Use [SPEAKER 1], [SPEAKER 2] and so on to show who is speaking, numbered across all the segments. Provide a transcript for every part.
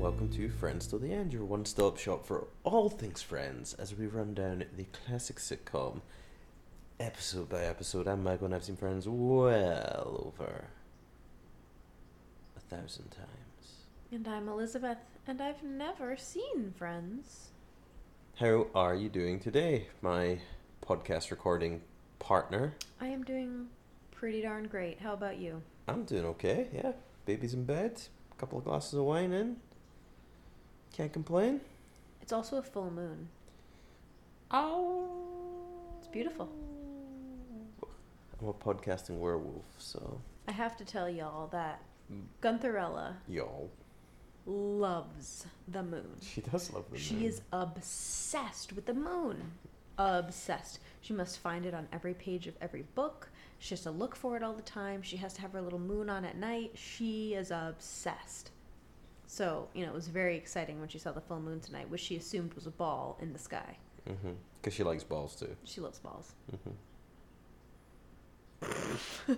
[SPEAKER 1] welcome to Friends Till the End, your one-stop shop for all things Friends, as we run down the classic sitcom, episode by episode. I'm Michael and I've seen Friends well over 1,000 times.
[SPEAKER 2] And I'm Elizabeth, and I've never seen Friends.
[SPEAKER 1] How are you doing today, my podcast recording partner?
[SPEAKER 2] I am doing pretty darn great. How about you?
[SPEAKER 1] I'm doing okay, yeah. Baby's in bed, a couple of glasses of wine in. Can't complain.
[SPEAKER 2] It's also a full moon.
[SPEAKER 1] Oh.
[SPEAKER 2] It's beautiful.
[SPEAKER 1] I'm a podcasting werewolf, so...
[SPEAKER 2] I have to tell y'all that Guntherella
[SPEAKER 1] Yo.
[SPEAKER 2] loves the moon.
[SPEAKER 1] She does love the moon.
[SPEAKER 2] She is obsessed with the moon. Obsessed. She must find it on every page of every book. She has to look for it all the time. She has to have her little moon on at night. She is obsessed. So, it was very exciting when she saw the full moon tonight, which she assumed was a ball in the sky.
[SPEAKER 1] Mm-hmm. Because she likes balls, too.
[SPEAKER 2] She loves balls.
[SPEAKER 1] Mm-hmm.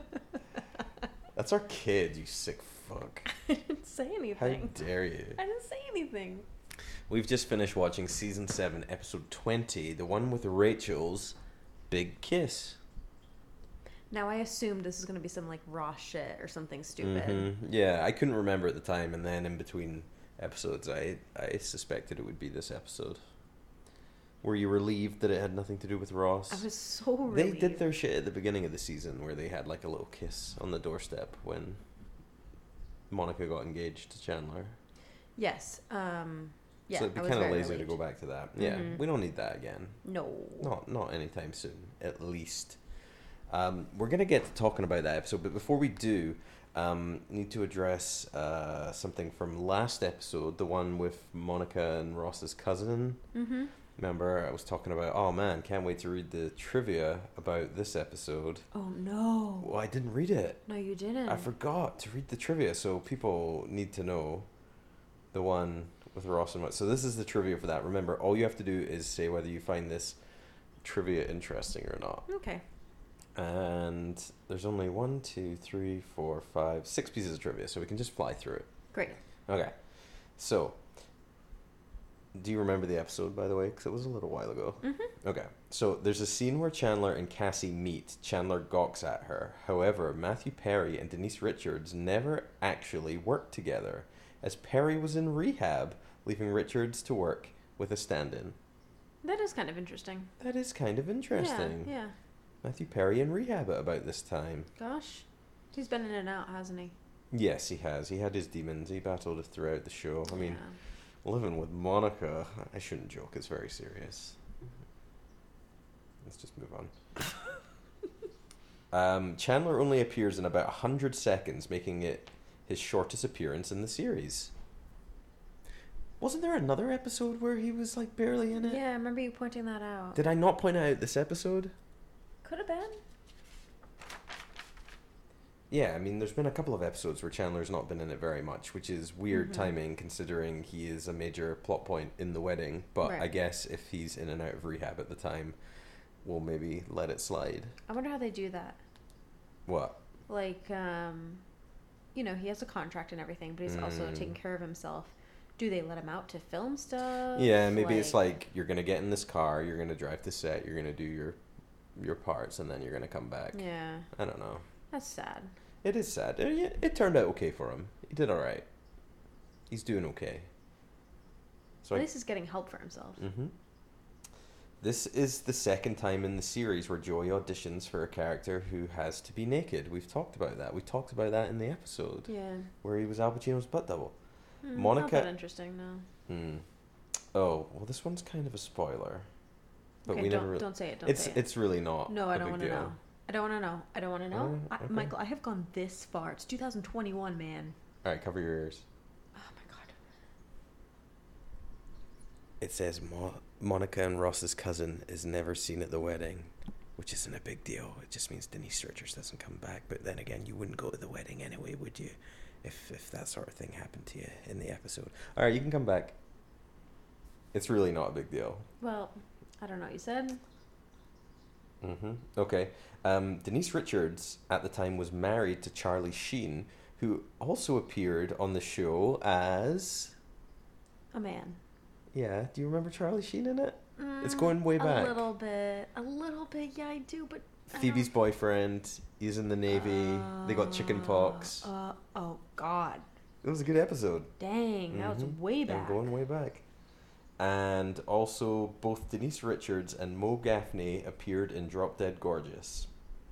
[SPEAKER 1] That's our kid, you sick fuck.
[SPEAKER 2] I didn't say
[SPEAKER 1] How
[SPEAKER 2] anything.
[SPEAKER 1] dare you?
[SPEAKER 2] I didn't say anything.
[SPEAKER 1] We've just finished watching Season 7, Episode 20, the one with Rachel's big kiss.
[SPEAKER 2] Now, I assumed this is going to be some, raw shit or something stupid.
[SPEAKER 1] Mm-hmm. Yeah, I couldn't remember at the time, and then in between episodes, I suspected it would be this episode. Were you relieved that it had nothing to do with Ross?
[SPEAKER 2] I was so relieved.
[SPEAKER 1] They did their shit at the beginning of the season, where they had, a little kiss on the doorstep when Monica got engaged to Chandler.
[SPEAKER 2] Yes. Yeah,
[SPEAKER 1] so it'd be kind of lazy to go back to that. Yeah, we don't need that again.
[SPEAKER 2] No.
[SPEAKER 1] Not anytime soon, at least. We're going to get to talking about that episode, but before we do, need to address something from last episode, the one with Monica and Ross's cousin. Mm-hmm. Remember, I was talking about, oh man, can't wait to read the trivia about this episode.
[SPEAKER 2] Oh no.
[SPEAKER 1] Well, I didn't read it.
[SPEAKER 2] No, you didn't.
[SPEAKER 1] I forgot to read the trivia, so people need to know the one with Ross and what. So this is the trivia for that. Remember, all you have to do is say whether you find this trivia interesting or not.
[SPEAKER 2] Okay.
[SPEAKER 1] And there's only 1, 2, 3, 4, 5, 6 pieces of trivia, so we can just fly through it.
[SPEAKER 2] Great.
[SPEAKER 1] Okay. So, do you remember the episode, by the way? Because it was a little while ago. Mm-hmm. Okay. So, there's a scene where Chandler and Cassie meet. Chandler gawks at her. However, Matthew Perry and Denise Richards never actually worked together, as Perry was in rehab, leaving Richards to work with a stand-in.
[SPEAKER 2] That is kind of interesting.
[SPEAKER 1] That is kind of interesting.
[SPEAKER 2] Yeah.
[SPEAKER 1] Matthew Perry in rehab at about this time.
[SPEAKER 2] Gosh. He's been in and out, hasn't he?
[SPEAKER 1] Yes, he has. He had his demons. He battled it throughout the show. I mean, living with Monica, I shouldn't joke, it's very serious. Let's just move on. Chandler only appears in about 100 seconds, making it his shortest appearance in the series. Wasn't there another episode where he was, barely in it?
[SPEAKER 2] Yeah, I remember you pointing that out.
[SPEAKER 1] Did I not point out this episode?
[SPEAKER 2] Could have been.
[SPEAKER 1] Yeah, I mean, there's been a couple of episodes where Chandler's not been in it very much, which is weird timing considering he is a major plot point in The Wedding. But
[SPEAKER 2] Right.
[SPEAKER 1] I guess if he's in and out of rehab at the time, we'll maybe let it slide.
[SPEAKER 2] I wonder how they do that.
[SPEAKER 1] What?
[SPEAKER 2] He has a contract and everything, but he's also taking care of himself. Do they let him out to film stuff?
[SPEAKER 1] Yeah, maybe it's you're going to get in this car, you're going to drive to set, you're going to do your parts, and then you're going to come back.
[SPEAKER 2] Yeah.
[SPEAKER 1] I don't know.
[SPEAKER 2] That's sad.
[SPEAKER 1] It is sad. It turned out okay for him. He did all right. He's doing okay. So
[SPEAKER 2] At least he's getting help for himself.
[SPEAKER 1] Mm-hmm. This is the second time in the series where Joey auditions for a character who has to be naked. We've talked about that. We talked about that in the episode.
[SPEAKER 2] Yeah.
[SPEAKER 1] Where he was Al Pacino's butt double.
[SPEAKER 2] Not that interesting, no.
[SPEAKER 1] Oh, well, this one's kind of a spoiler. But
[SPEAKER 2] Okay,
[SPEAKER 1] we
[SPEAKER 2] don't,
[SPEAKER 1] never.
[SPEAKER 2] don't say it. Don't say it.
[SPEAKER 1] It's really not.
[SPEAKER 2] No, I don't want to know. I don't want to know. I don't want to know.
[SPEAKER 1] Okay.
[SPEAKER 2] Michael, I have gone this far. It's 2021, man.
[SPEAKER 1] All right, cover your ears.
[SPEAKER 2] Oh my god.
[SPEAKER 1] It says Monica and Ross's cousin is never seen at the wedding, which isn't a big deal. It just means Denise Richards doesn't come back. But then again, you wouldn't go to the wedding anyway, would you? If that sort of thing happened to you in the episode. All right, you can come back. It's really not a big deal.
[SPEAKER 2] Well, I don't know what you said.
[SPEAKER 1] Okay. Denise Richards at the time was married to Charlie Sheen, who also appeared on the show as
[SPEAKER 2] A man.
[SPEAKER 1] Yeah. Do you remember Charlie Sheen in it? It's going way back.
[SPEAKER 2] A little bit. Yeah, I do, but
[SPEAKER 1] Phoebe's boyfriend. He's in the Navy. They got chicken pox.
[SPEAKER 2] Oh God.
[SPEAKER 1] It was a good episode.
[SPEAKER 2] Dang, that was way back.
[SPEAKER 1] I'm going way back. And also, both Denise Richards and Mo Gaffney appeared in Drop Dead Gorgeous.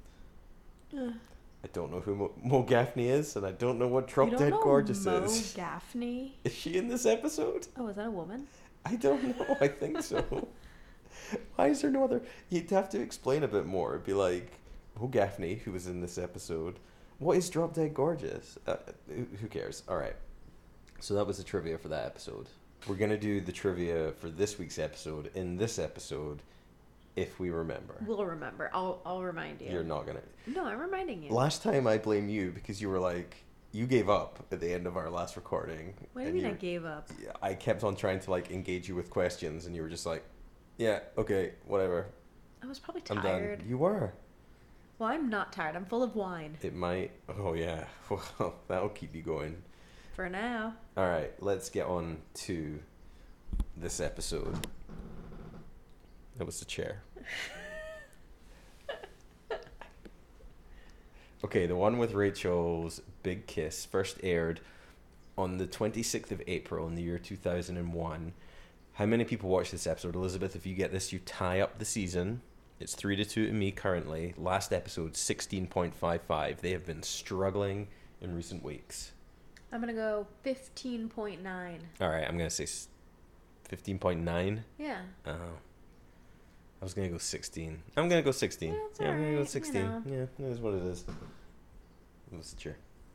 [SPEAKER 1] I don't know who Mo Gaffney is, and I don't know what Drop Dead Gorgeous is.
[SPEAKER 2] Mo Gaffney?
[SPEAKER 1] Is she in this episode?
[SPEAKER 2] Oh, is that a woman?
[SPEAKER 1] I don't know. I think so. Why is there no other? You'd have to explain a bit more. It'd be like, Mo Gaffney, who was in this episode. What is Drop Dead Gorgeous? Who cares? All right. So that was the trivia for that episode. We're going to do the trivia for this week's episode in this episode, if we remember.
[SPEAKER 2] We'll remember. I'll remind you.
[SPEAKER 1] You're not going to.
[SPEAKER 2] No, I'm reminding you.
[SPEAKER 1] Last time I blame you because you were like, you gave up at the end of our last recording.
[SPEAKER 2] What do you mean I gave up?
[SPEAKER 1] I kept on trying to like engage you with questions, and you were just like, yeah, okay, whatever.
[SPEAKER 2] I was probably
[SPEAKER 1] I'm
[SPEAKER 2] tired.
[SPEAKER 1] done. You were.
[SPEAKER 2] Well, I'm not tired. I'm full of wine.
[SPEAKER 1] It might. Oh, yeah. Well, that'll keep you going.
[SPEAKER 2] For now.
[SPEAKER 1] All right, let's get on to this episode. That was the chair. Okay, the one with Rachel's big kiss first aired on the 26th of April in the year 2001. How many people watched this episode? Elizabeth, if you get this, you tie up the season. It's 3-2 to me currently. Last episode, 16.55. They have been struggling in recent weeks.
[SPEAKER 2] I'm going to go 15.9.
[SPEAKER 1] All right, I'm going to say 15.9.
[SPEAKER 2] Yeah.
[SPEAKER 1] Oh. I was going to go 16. I'm going to go 16.
[SPEAKER 2] Yeah,
[SPEAKER 1] I'm going to go
[SPEAKER 2] right,
[SPEAKER 1] 16.
[SPEAKER 2] you know.
[SPEAKER 1] Yeah, it is what it is. What's the chair?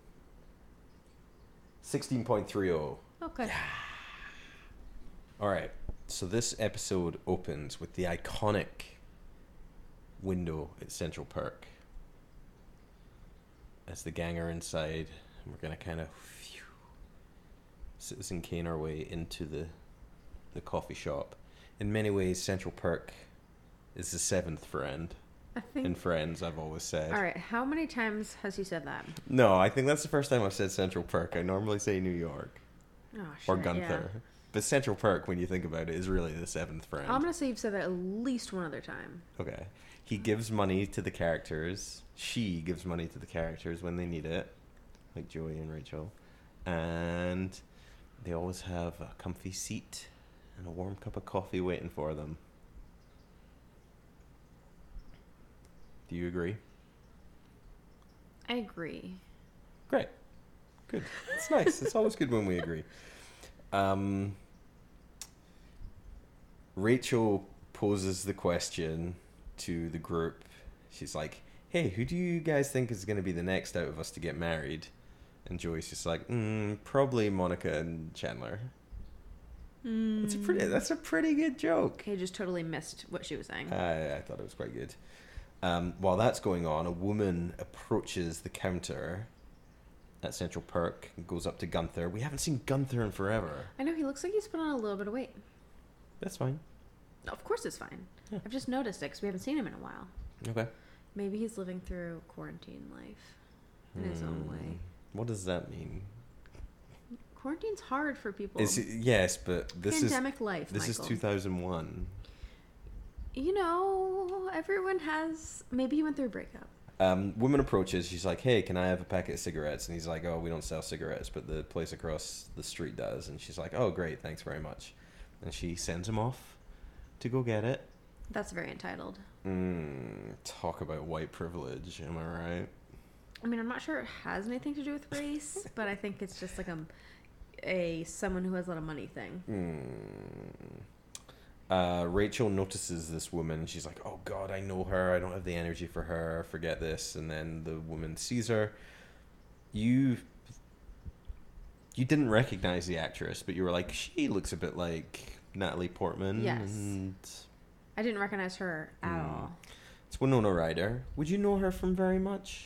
[SPEAKER 1] 16.30.
[SPEAKER 2] Okay.
[SPEAKER 1] All right. So this episode opens with the iconic window at Central Perk. As the gang are inside, we're going to kind of Citizen Kane our way into the coffee shop. In many ways, Central Perk is the seventh friend.
[SPEAKER 2] I think.
[SPEAKER 1] In Friends, I've always said.
[SPEAKER 2] All right. How many times has he said that?
[SPEAKER 1] No, I think that's the first time I've said Central Perk. I normally say New York.
[SPEAKER 2] Oh,
[SPEAKER 1] Or
[SPEAKER 2] shit,
[SPEAKER 1] Gunther.
[SPEAKER 2] yeah.
[SPEAKER 1] But Central Perk, when you think about it, is really the seventh friend.
[SPEAKER 2] I'm going to say you've said that at least one other time.
[SPEAKER 1] Okay. He gives money to the characters. She gives money to the characters when they need it. Like Joey and Rachel. And they always have a comfy seat and a warm cup of coffee waiting for them. Do you agree?
[SPEAKER 2] I agree.
[SPEAKER 1] Great. Good. It's nice. It's always good when we agree. Rachel poses the question to the group. She's like, hey, who do you guys think is going to be the next out of us to get married? And Joey's just like, probably Monica and Chandler. That's a pretty good joke.
[SPEAKER 2] He just totally missed what she was saying.
[SPEAKER 1] I thought it was quite good. While that's going on, a woman approaches the counter at Central Perk and goes up to Gunther. We haven't seen Gunther in forever.
[SPEAKER 2] I know, he looks like he's put on a little bit of weight.
[SPEAKER 1] That's fine.
[SPEAKER 2] Of course it's fine.
[SPEAKER 1] Yeah.
[SPEAKER 2] I've just noticed it because we haven't seen him in a while.
[SPEAKER 1] Okay.
[SPEAKER 2] Maybe he's living through quarantine life in his own way.
[SPEAKER 1] What does that mean?
[SPEAKER 2] Quarantine's hard for people.
[SPEAKER 1] Yes, but this
[SPEAKER 2] Pandemic life,
[SPEAKER 1] This
[SPEAKER 2] Michael.
[SPEAKER 1] is 2001.
[SPEAKER 2] You know, everyone has... Maybe he went through a breakup.
[SPEAKER 1] Woman approaches. She's like, hey, can I have a packet of cigarettes? And he's like, oh, we don't sell cigarettes, but the place across the street does. And she's like, oh, great, thanks very much. And she sends him off to go get it.
[SPEAKER 2] That's very entitled.
[SPEAKER 1] Talk about white privilege, am I right?
[SPEAKER 2] I mean, I'm not sure it has anything to do with race, but I think it's just like a someone who has a lot of money thing.
[SPEAKER 1] Rachel notices this woman. She's like, oh God, I know her. I don't have the energy for her. Forget this. And then the woman sees her. You didn't recognize the actress, but you were like, she looks a bit like Natalie Portman.
[SPEAKER 2] Yes.
[SPEAKER 1] And
[SPEAKER 2] I didn't recognize her at all.
[SPEAKER 1] it's Winona Ryder. Would you know her from very much?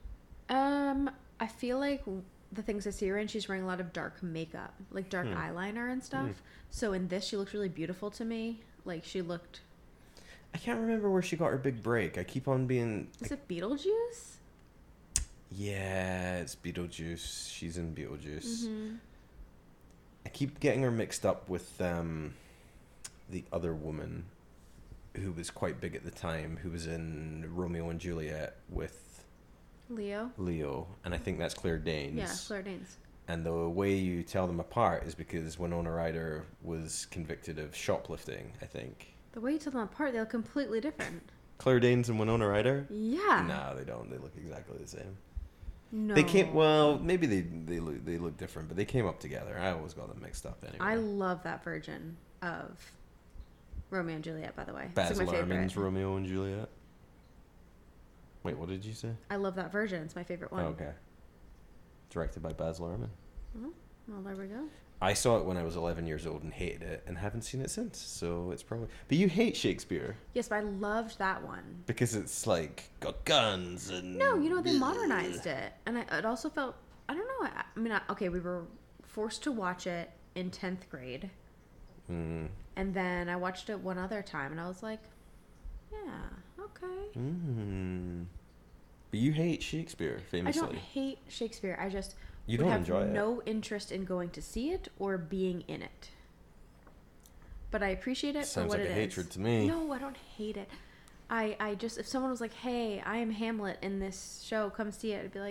[SPEAKER 2] I feel like the things I see her in, she's wearing a lot of dark makeup, like dark eyeliner and stuff. So in this, she looked really beautiful to me. Like she looked...
[SPEAKER 1] I can't remember where she got her big break. I keep on being...
[SPEAKER 2] Is it Beetlejuice?
[SPEAKER 1] Yeah, it's Beetlejuice. She's in Beetlejuice. I keep getting her mixed up with the other woman who was quite big at the time, who was in Romeo and Juliet with Leo, and I think that's Claire Danes.
[SPEAKER 2] Yeah, Claire Danes.
[SPEAKER 1] And the way you tell them apart is because Winona Ryder was convicted of shoplifting, I think.
[SPEAKER 2] The way you tell them apart, they look completely different.
[SPEAKER 1] Claire Danes and Winona Ryder?
[SPEAKER 2] Yeah.
[SPEAKER 1] No, they don't. They look exactly the same.
[SPEAKER 2] No.
[SPEAKER 1] They came. Well, maybe they look different, but they came up together. I always got them mixed up anyway.
[SPEAKER 2] I love that version of Romeo and Juliet, by the way.
[SPEAKER 1] Baz
[SPEAKER 2] it's like my
[SPEAKER 1] Luhrmann's
[SPEAKER 2] favorite.
[SPEAKER 1] Romeo and Juliet. Wait, what did you say?
[SPEAKER 2] I love that version. It's my favorite one.
[SPEAKER 1] Oh, okay. Directed by Baz Luhrmann.
[SPEAKER 2] Oh, well, there we go.
[SPEAKER 1] I saw it when I was 11 years old and hated it, and haven't seen it since. So it's probably. But you hate Shakespeare
[SPEAKER 2] Yes, but I loved that one.
[SPEAKER 1] because it's like got guns and.
[SPEAKER 2] No, they modernized it, and it also felt. I don't know. I mean, okay, we were forced to watch it in 10th grade, and then I watched it one other time, and I was like, yeah, okay.
[SPEAKER 1] But you hate Shakespeare, famously.
[SPEAKER 2] I don't hate Shakespeare. I just
[SPEAKER 1] You
[SPEAKER 2] would
[SPEAKER 1] don't
[SPEAKER 2] have
[SPEAKER 1] enjoy it.
[SPEAKER 2] no interest in going to see it or being in it. But I appreciate it for
[SPEAKER 1] Sounds
[SPEAKER 2] what
[SPEAKER 1] like
[SPEAKER 2] it
[SPEAKER 1] a
[SPEAKER 2] is.
[SPEAKER 1] hatred to me.
[SPEAKER 2] No, I don't hate it. I just, if someone was like, hey, I am Hamlet in this show, come see it, I'd be like,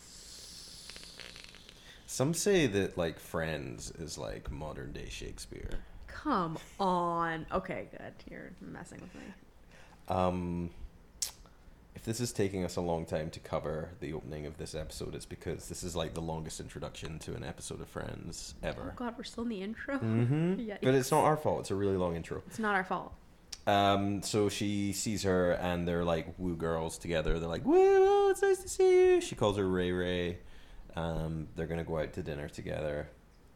[SPEAKER 1] Some say that like Friends is like modern day Shakespeare.
[SPEAKER 2] come on. Okay, good. You're messing with me.
[SPEAKER 1] If this is taking us a long time to cover the opening of this episode, it's because this is like the longest introduction to an episode of Friends
[SPEAKER 2] Oh
[SPEAKER 1] ever.
[SPEAKER 2] God, we're still in the intro.
[SPEAKER 1] But it's not our fault. It's a really long intro.
[SPEAKER 2] It's not our fault.
[SPEAKER 1] So she sees her and they're like woo girls together. They're like, woo, it's nice to see you. She calls her Ray Ray. They're gonna go out to dinner together.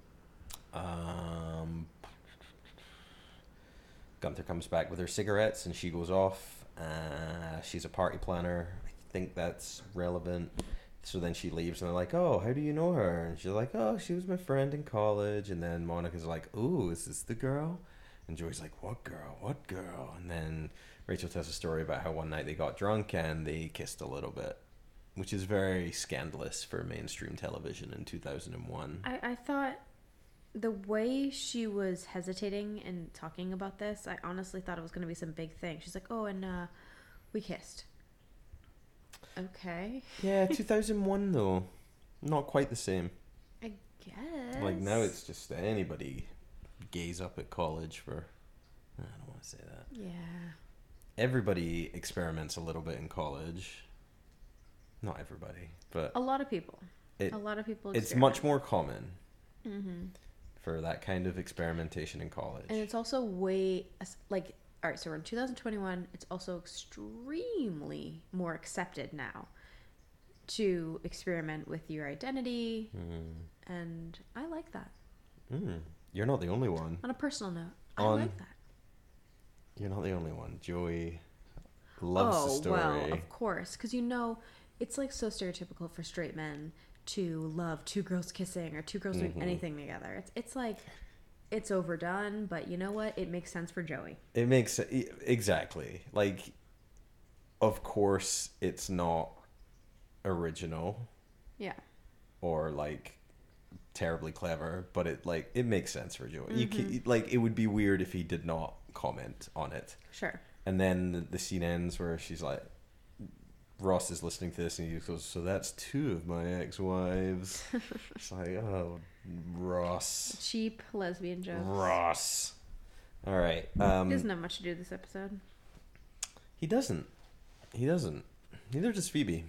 [SPEAKER 1] Gunther comes back with her cigarettes and she goes off. She's a party planner. I think that's relevant. So then she leaves and they're like, oh, how do you know her? And she's like, oh, she was my friend in college. And then Monica's like, ooh, is this the girl? And Joey's like, what girl? What girl? And then Rachel tells a story about how one night they got drunk and they kissed a little bit, which is very scandalous for mainstream television in 2001.
[SPEAKER 2] I thought the way she was hesitating and talking about this, I honestly thought it was going to be some big thing. She's like, oh, and we kissed. Okay.
[SPEAKER 1] Yeah, 2001 though. Not quite the same.
[SPEAKER 2] I guess.
[SPEAKER 1] Like now it's just anybody gaze up at college for... I don't want to say that.
[SPEAKER 2] Yeah.
[SPEAKER 1] Everybody experiments a little bit in college. Not everybody, but...
[SPEAKER 2] A lot of people.
[SPEAKER 1] It's
[SPEAKER 2] experiment.
[SPEAKER 1] much more common for that kind of experimentation in college.
[SPEAKER 2] And it's also way, like, all right, so we're in 2021. It's also extremely more accepted now to experiment with your identity. And I like that.
[SPEAKER 1] You're not the only one.
[SPEAKER 2] On a personal note, I like that.
[SPEAKER 1] You're not the only one. Joey loves the story.
[SPEAKER 2] Well, of course. Because, it's like so stereotypical for straight men to love two girls kissing or two girls doing anything together. It's like, it's overdone, but you know what? It makes sense for Joey.
[SPEAKER 1] It makes... Exactly. Like, of course, it's not original. Yeah. Or, like, terribly clever, but it makes sense for Joey. It would be weird if he did not comment on it. Sure. And then the scene ends where she's like... Ross is listening to this and he goes, so that's two of my ex-wives. It's like, oh, Ross.
[SPEAKER 2] Cheap lesbian jokes.
[SPEAKER 1] Ross. All right.
[SPEAKER 2] He doesn't have much to do this episode.
[SPEAKER 1] He doesn't. Neither does Phoebe.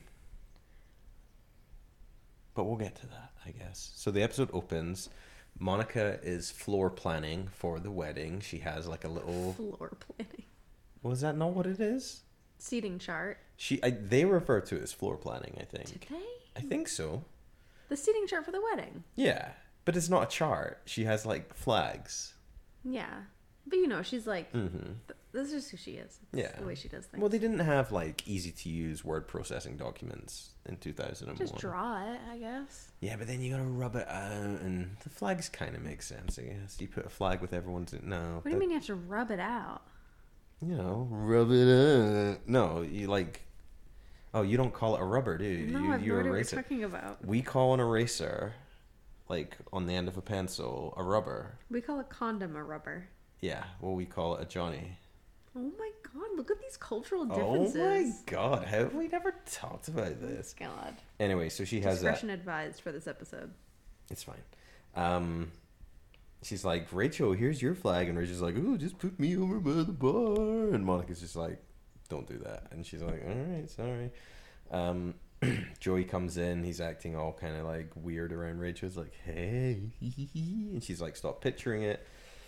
[SPEAKER 1] But we'll get to that, I guess. So the episode opens. Monica is floor planning for the wedding. She has like a little...
[SPEAKER 2] Floor planning.
[SPEAKER 1] Was that not what it is?
[SPEAKER 2] Seating chart.
[SPEAKER 1] They refer to it as floor planning, I think.
[SPEAKER 2] Did they?
[SPEAKER 1] I think so.
[SPEAKER 2] The seating chart for the wedding.
[SPEAKER 1] Yeah, but it's not a chart. She has like flags.
[SPEAKER 2] Yeah, but she's like, this is just who she is. It's the way she does things.
[SPEAKER 1] Well, they didn't have like easy to use word processing documents in 2001.
[SPEAKER 2] Just draw it, I guess.
[SPEAKER 1] Yeah, but then you gotta rub it out, and the flags kind of make sense, I guess. You put a flag with everyone's... No.
[SPEAKER 2] What do you mean you have to rub it out?
[SPEAKER 1] Rub it out. No, you like... Oh, you don't call it a rubber, do you?
[SPEAKER 2] No, I've no idea what you're
[SPEAKER 1] erase
[SPEAKER 2] talking about.
[SPEAKER 1] We call an eraser like on the end of a pencil, a rubber.
[SPEAKER 2] We call a condom a rubber.
[SPEAKER 1] Yeah, well, we call it a Johnny.
[SPEAKER 2] Oh my god, look at these cultural differences.
[SPEAKER 1] Oh my god, how have we never talked about this?
[SPEAKER 2] God.
[SPEAKER 1] Anyway, so she has that.
[SPEAKER 2] Discretion advised for this episode.
[SPEAKER 1] It's fine. She's like, Rachel, here's your flag. And Rachel's like, oh, just put me over by the bar. And Monica's just like, don't do that. And she's like, all right, sorry. Joey comes in. He's acting all kind of like weird around Rachel. He's like, hey. And she's like, stop picturing it.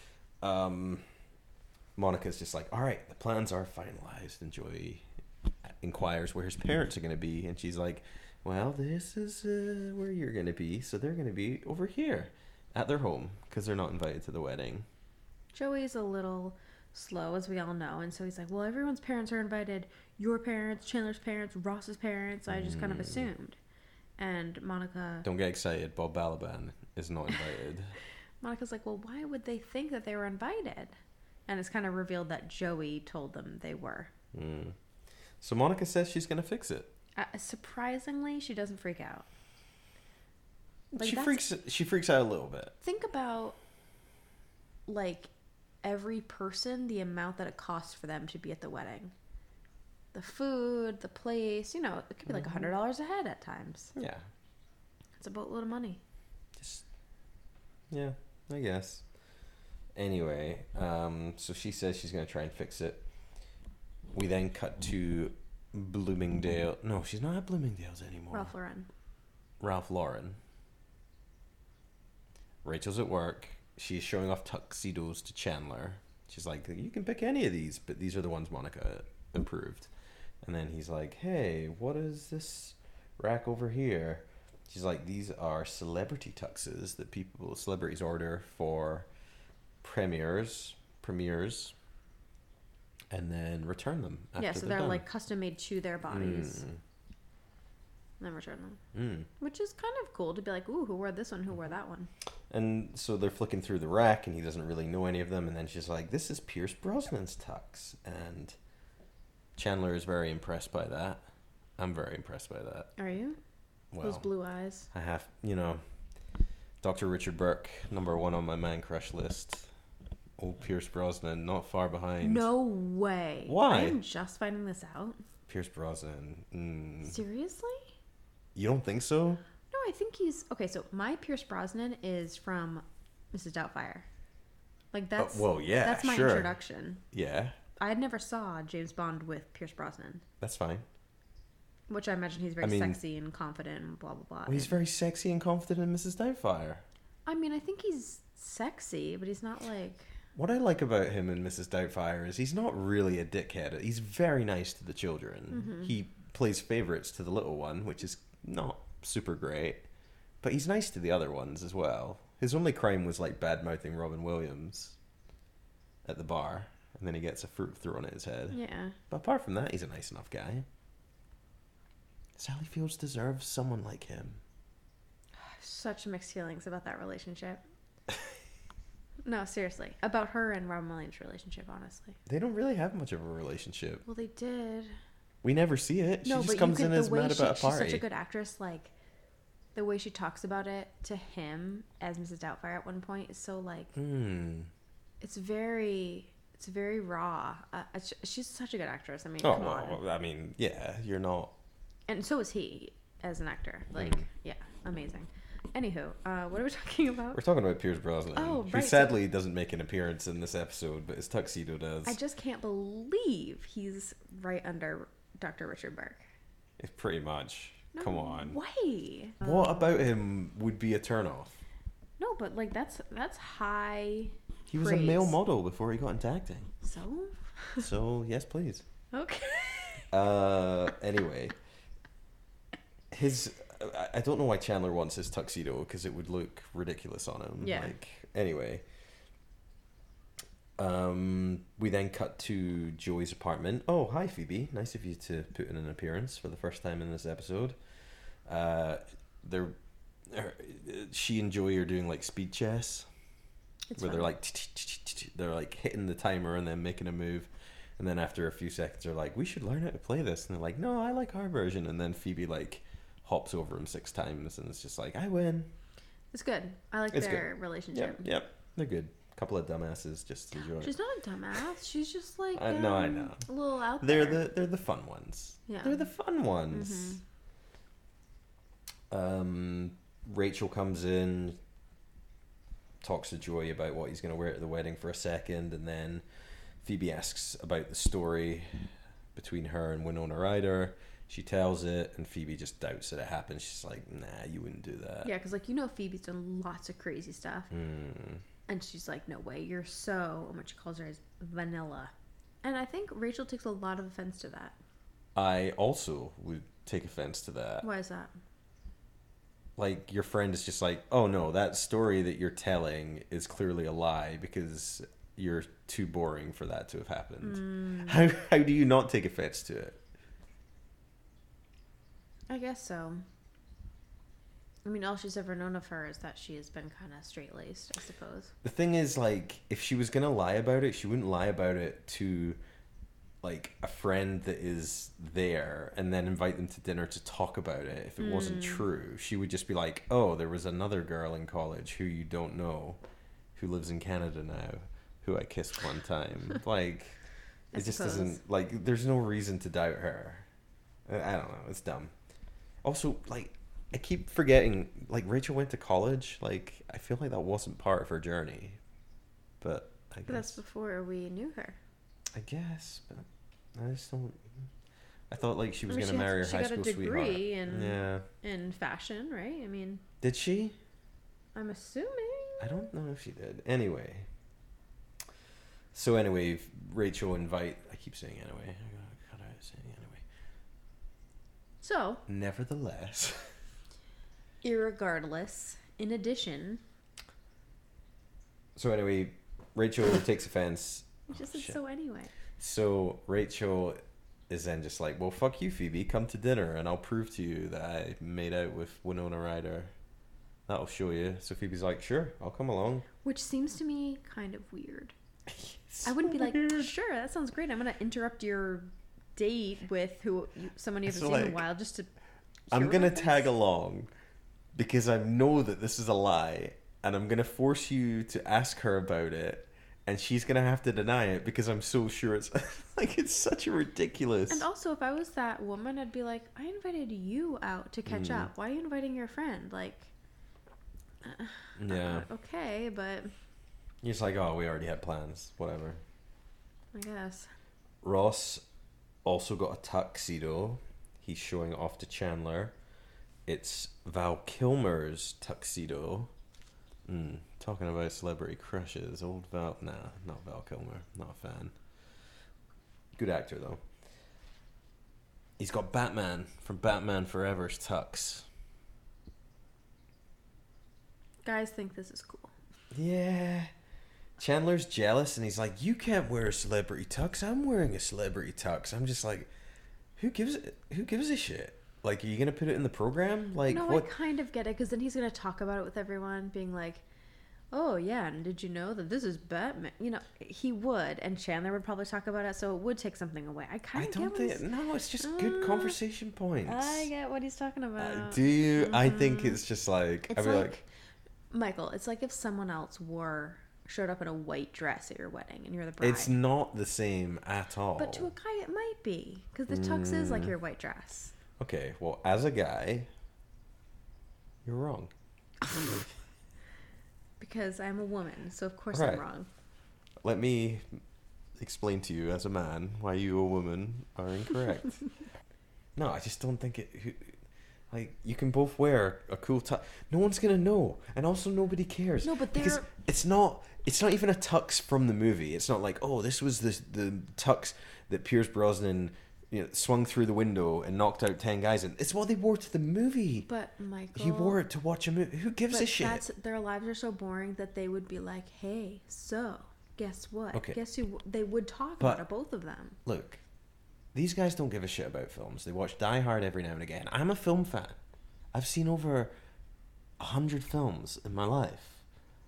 [SPEAKER 1] Monica's just like, all right, the plans are finalized. And Joey inquires where his parents are going to be. And she's like, well, this is where you're going to be. So they're going to be over here at their home because they're not invited to the wedding.
[SPEAKER 2] Joey's a little slow, as we all know. And so he's like, well, everyone's parents are invited. Your parents, Chandler's parents, Ross's parents. I just kind of assumed. And Monica...
[SPEAKER 1] Don't get excited. Bob Balaban is not invited.
[SPEAKER 2] Monica's like, well, why would they think that they were invited? And it's kind of revealed that Joey told them they were.
[SPEAKER 1] So Monica says she's going to fix it.
[SPEAKER 2] Surprisingly, she doesn't freak out. Like,
[SPEAKER 1] she freaks out a little bit.
[SPEAKER 2] Think about, like, every person, the amount that it costs for them to be at the wedding. The food, the place, you know, it could be like $100 a head at times.
[SPEAKER 1] Yeah.
[SPEAKER 2] It's a boatload of money.
[SPEAKER 1] Yeah, I guess. Anyway, so she says she's going to try and fix it. We then cut to Bloomingdale. No, she's not at Bloomingdale's anymore. Ralph Lauren. Rachel's at work. She's showing off tuxedos to Chandler. She's like, you can pick any of these, but these are the ones Monica improved. And then he's like, hey, what is this rack over here? She's like, these are celebrity tuxes that celebrities order for premieres, and then return them after
[SPEAKER 2] yeah, so they're like custom made to their bodies. And then return them. Which is kind of cool to be like, ooh, who wore this one? Who wore that one?
[SPEAKER 1] And so they're flicking through the rack, and he doesn't really know any of them. And then she's like, this is Pierce Brosnan's tux. And Chandler is very impressed by that. I'm very impressed by that.
[SPEAKER 2] Are you?
[SPEAKER 1] Well,
[SPEAKER 2] those blue eyes.
[SPEAKER 1] I have, Dr. Richard Burke, #1 on my man crush list. Old Pierce Brosnan, not far behind.
[SPEAKER 2] No way.
[SPEAKER 1] Why?
[SPEAKER 2] I'm just finding this out.
[SPEAKER 1] Pierce Brosnan.
[SPEAKER 2] Seriously?
[SPEAKER 1] You don't think so?
[SPEAKER 2] No, I think he's... Okay, so my Pierce Brosnan is from Mrs. Doubtfire. Like, that's...
[SPEAKER 1] well, yeah,
[SPEAKER 2] that's my introduction.
[SPEAKER 1] Yeah.
[SPEAKER 2] I never saw James Bond with Pierce Brosnan.
[SPEAKER 1] That's fine.
[SPEAKER 2] Which I imagine he's very sexy and confident and blah, blah, blah.
[SPEAKER 1] Well, he's very sexy and confident in Mrs. Doubtfire.
[SPEAKER 2] I mean, I think he's sexy, but he's not like...
[SPEAKER 1] What I like about him in Mrs. Doubtfire is he's not really a dickhead. He's very nice to the children. He plays favorites to the little one, which is not super great. But he's nice to the other ones as well. His only crime was like bad-mouthing Robin Williams at the bar. And then he gets a fruit thrown at his head.
[SPEAKER 2] Yeah.
[SPEAKER 1] But apart from that, he's a nice enough guy. Sally Fields deserves someone like him.
[SPEAKER 2] Such mixed feelings about that relationship. No, seriously. About her and Robin Williams' relationship, honestly.
[SPEAKER 1] They don't really have much of a relationship.
[SPEAKER 2] Well, they did.
[SPEAKER 1] We never see it. She just comes in as mad about a party.
[SPEAKER 2] She's such a good actress. Like, the way she talks about it to him as Mrs. Doubtfire at one point is so, like... It's very raw. She's such a good actress. I mean, come on.
[SPEAKER 1] I mean, yeah, you're not...
[SPEAKER 2] And so is he as an actor. Like, yeah, amazing. Anywho, what are we talking about?
[SPEAKER 1] We're talking about Pierce Brosnan.
[SPEAKER 2] Oh,
[SPEAKER 1] who
[SPEAKER 2] right.
[SPEAKER 1] sadly doesn't make an appearance in this episode, but his tuxedo does.
[SPEAKER 2] I just can't believe he's right under Dr. Richard Burke.
[SPEAKER 1] It's pretty much.
[SPEAKER 2] No
[SPEAKER 1] Come on.
[SPEAKER 2] way.
[SPEAKER 1] What about him would be a turnoff?
[SPEAKER 2] No, but like that's high.
[SPEAKER 1] He was a male model before he got into acting.
[SPEAKER 2] So?
[SPEAKER 1] So, yes, please.
[SPEAKER 2] Okay.
[SPEAKER 1] Anyway. I don't know why Chandler wants his tuxedo because it would look ridiculous on him.
[SPEAKER 2] Yeah.
[SPEAKER 1] Anyway. We then cut to Joey's apartment. Oh, hi Phoebe. Nice of you to put in an appearance for the first time in this episode. She and Joey are doing like speed chess.
[SPEAKER 2] It's
[SPEAKER 1] where
[SPEAKER 2] fun.
[SPEAKER 1] they're like hitting the timer and then making a move. And then after a few seconds they're like, we should learn how to play this. And they're like, no, I like our version. And then Phoebe like hops over him 6 times and it's just like, I win.
[SPEAKER 2] It's good. I like
[SPEAKER 1] It's
[SPEAKER 2] their
[SPEAKER 1] good.
[SPEAKER 2] relationship.
[SPEAKER 1] Yep. They're good. Couple of dumbasses just enjoy it.
[SPEAKER 2] She's not a dumbass. She's just like
[SPEAKER 1] I know.
[SPEAKER 2] a little out
[SPEAKER 1] They're
[SPEAKER 2] there.
[SPEAKER 1] they're the fun ones.
[SPEAKER 2] Yeah.
[SPEAKER 1] They're the fun ones. Rachel comes in, talks to Joey about what he's going to wear at the wedding for a second, and then Phoebe asks about the story between her and Winona Ryder. She tells it, and Phoebe just doubts that it happened. She's like, nah, you wouldn't do that.
[SPEAKER 2] Yeah, because Phoebe's done lots of crazy stuff. And she's like, no way, you're so, and what she calls her is vanilla. And I think Rachel takes a lot of offense to that.
[SPEAKER 1] I also would take offense to that.
[SPEAKER 2] Why is that?
[SPEAKER 1] Like, your friend is just like, oh no, that story that you're telling is clearly a lie because you're too boring for that to have happened. How do you not take offense to it?
[SPEAKER 2] I guess so. I mean, all she's ever known of her is that she has been kind of straight-laced, I suppose.
[SPEAKER 1] The thing is, like, if she was going to lie about it, she wouldn't lie about it to, like, a friend that is there and then invite them to dinner to talk about it if it wasn't true. She would just be like, oh, there was another girl in college who you don't know who lives in Canada now who I kissed one time. Like, it just doesn't, like, there's no reason to doubt her. I don't know. It's dumb. Also, like, I keep forgetting, like, Rachel went to college. Like, I feel like that wasn't part of her journey. But I guess.
[SPEAKER 2] But that's before we knew her.
[SPEAKER 1] I guess, but I just don't. I thought, like, she was going to marry her high school sweetheart.
[SPEAKER 2] She got a degree in fashion, right? I mean.
[SPEAKER 1] Did she?
[SPEAKER 2] I'm assuming.
[SPEAKER 1] I don't know if she did. Anyway. So, anyway, Rachel I keep saying anyway. I gotta say anyway.
[SPEAKER 2] So.
[SPEAKER 1] Nevertheless.
[SPEAKER 2] Irregardless, in addition.
[SPEAKER 1] So anyway, Rachel takes offense.
[SPEAKER 2] Just so anyway.
[SPEAKER 1] So Rachel is then just like, well, fuck you, Phoebe. Come to dinner and I'll prove to you that I made out with Winona Ryder. That'll show you. So Phoebe's like, sure, I'll come along.
[SPEAKER 2] Which seems to me kind of weird.
[SPEAKER 1] So
[SPEAKER 2] I wouldn't be like,
[SPEAKER 1] weird.
[SPEAKER 2] sure, that sounds great. I'm going to interrupt your date with someone you haven't seen in a while just to...
[SPEAKER 1] I'm going to tag along because I know that this is a lie and I'm going to force you to ask her about it and she's going to have to deny it because I'm so sure it's like, it's such a ridiculous.
[SPEAKER 2] And also, if I was that woman, I'd be like, I invited you out to catch up. Why are you inviting your friend? Like,
[SPEAKER 1] yeah.
[SPEAKER 2] Okay, but...
[SPEAKER 1] You're just like, oh, we already had plans. Whatever.
[SPEAKER 2] I guess.
[SPEAKER 1] Ross also got a tuxedo. He's showing off to Chandler. It's Val Kilmer's tuxedo. Talking about celebrity crushes. Old Val... Nah, not Val Kilmer. Not a fan. Good actor, though. He's got Batman from Batman Forever's tux.
[SPEAKER 2] Guys think this is cool.
[SPEAKER 1] Yeah. Chandler's jealous and he's like, you can't wear a celebrity tux. I'm wearing a celebrity tux. I'm just like, who gives a shit? Like, are you gonna put it in the program? Like,
[SPEAKER 2] no,
[SPEAKER 1] what?
[SPEAKER 2] I kind of get it, because then he's gonna talk about it with everyone, being like, oh yeah, and did you know that this is Batman? You know, he would, and Chandler would probably talk about it, so it would take something away. I kind of
[SPEAKER 1] don't think. No, it's just good conversation points.
[SPEAKER 2] I get what he's talking about.
[SPEAKER 1] Do you? I think it's just like,
[SPEAKER 2] It's
[SPEAKER 1] I'd be
[SPEAKER 2] like, Michael, it's like if someone else showed up in a white dress at your wedding and you're the bride.
[SPEAKER 1] It's not the same at all.
[SPEAKER 2] But to a guy, it might be, because the tux is like your white dress.
[SPEAKER 1] Okay, well, as a guy, you're wrong.
[SPEAKER 2] Because I'm a woman, so of course
[SPEAKER 1] Right.
[SPEAKER 2] I'm wrong.
[SPEAKER 1] Let me explain to you as a man why you, a woman, are incorrect. No, I just don't think it... Like, you can both wear a cool tux. No one's gonna know, and also nobody cares.
[SPEAKER 2] No, but
[SPEAKER 1] because it's not even a tux from the movie. It's not like, oh, this was the tux that Pierce Brosnan, swung through the window and knocked out 10 guys in. It's what they wore to the movie.
[SPEAKER 2] But Michael,
[SPEAKER 1] he wore it to watch a movie. Who gives a shit?
[SPEAKER 2] Their lives are so boring that they would be like, hey, so guess what?
[SPEAKER 1] Okay.
[SPEAKER 2] Guess who? They would talk about it, both of them.
[SPEAKER 1] Look. These guys don't give a shit about films. They watch Die Hard every now and again. I'm a film fan. I've seen over 100 films in my life.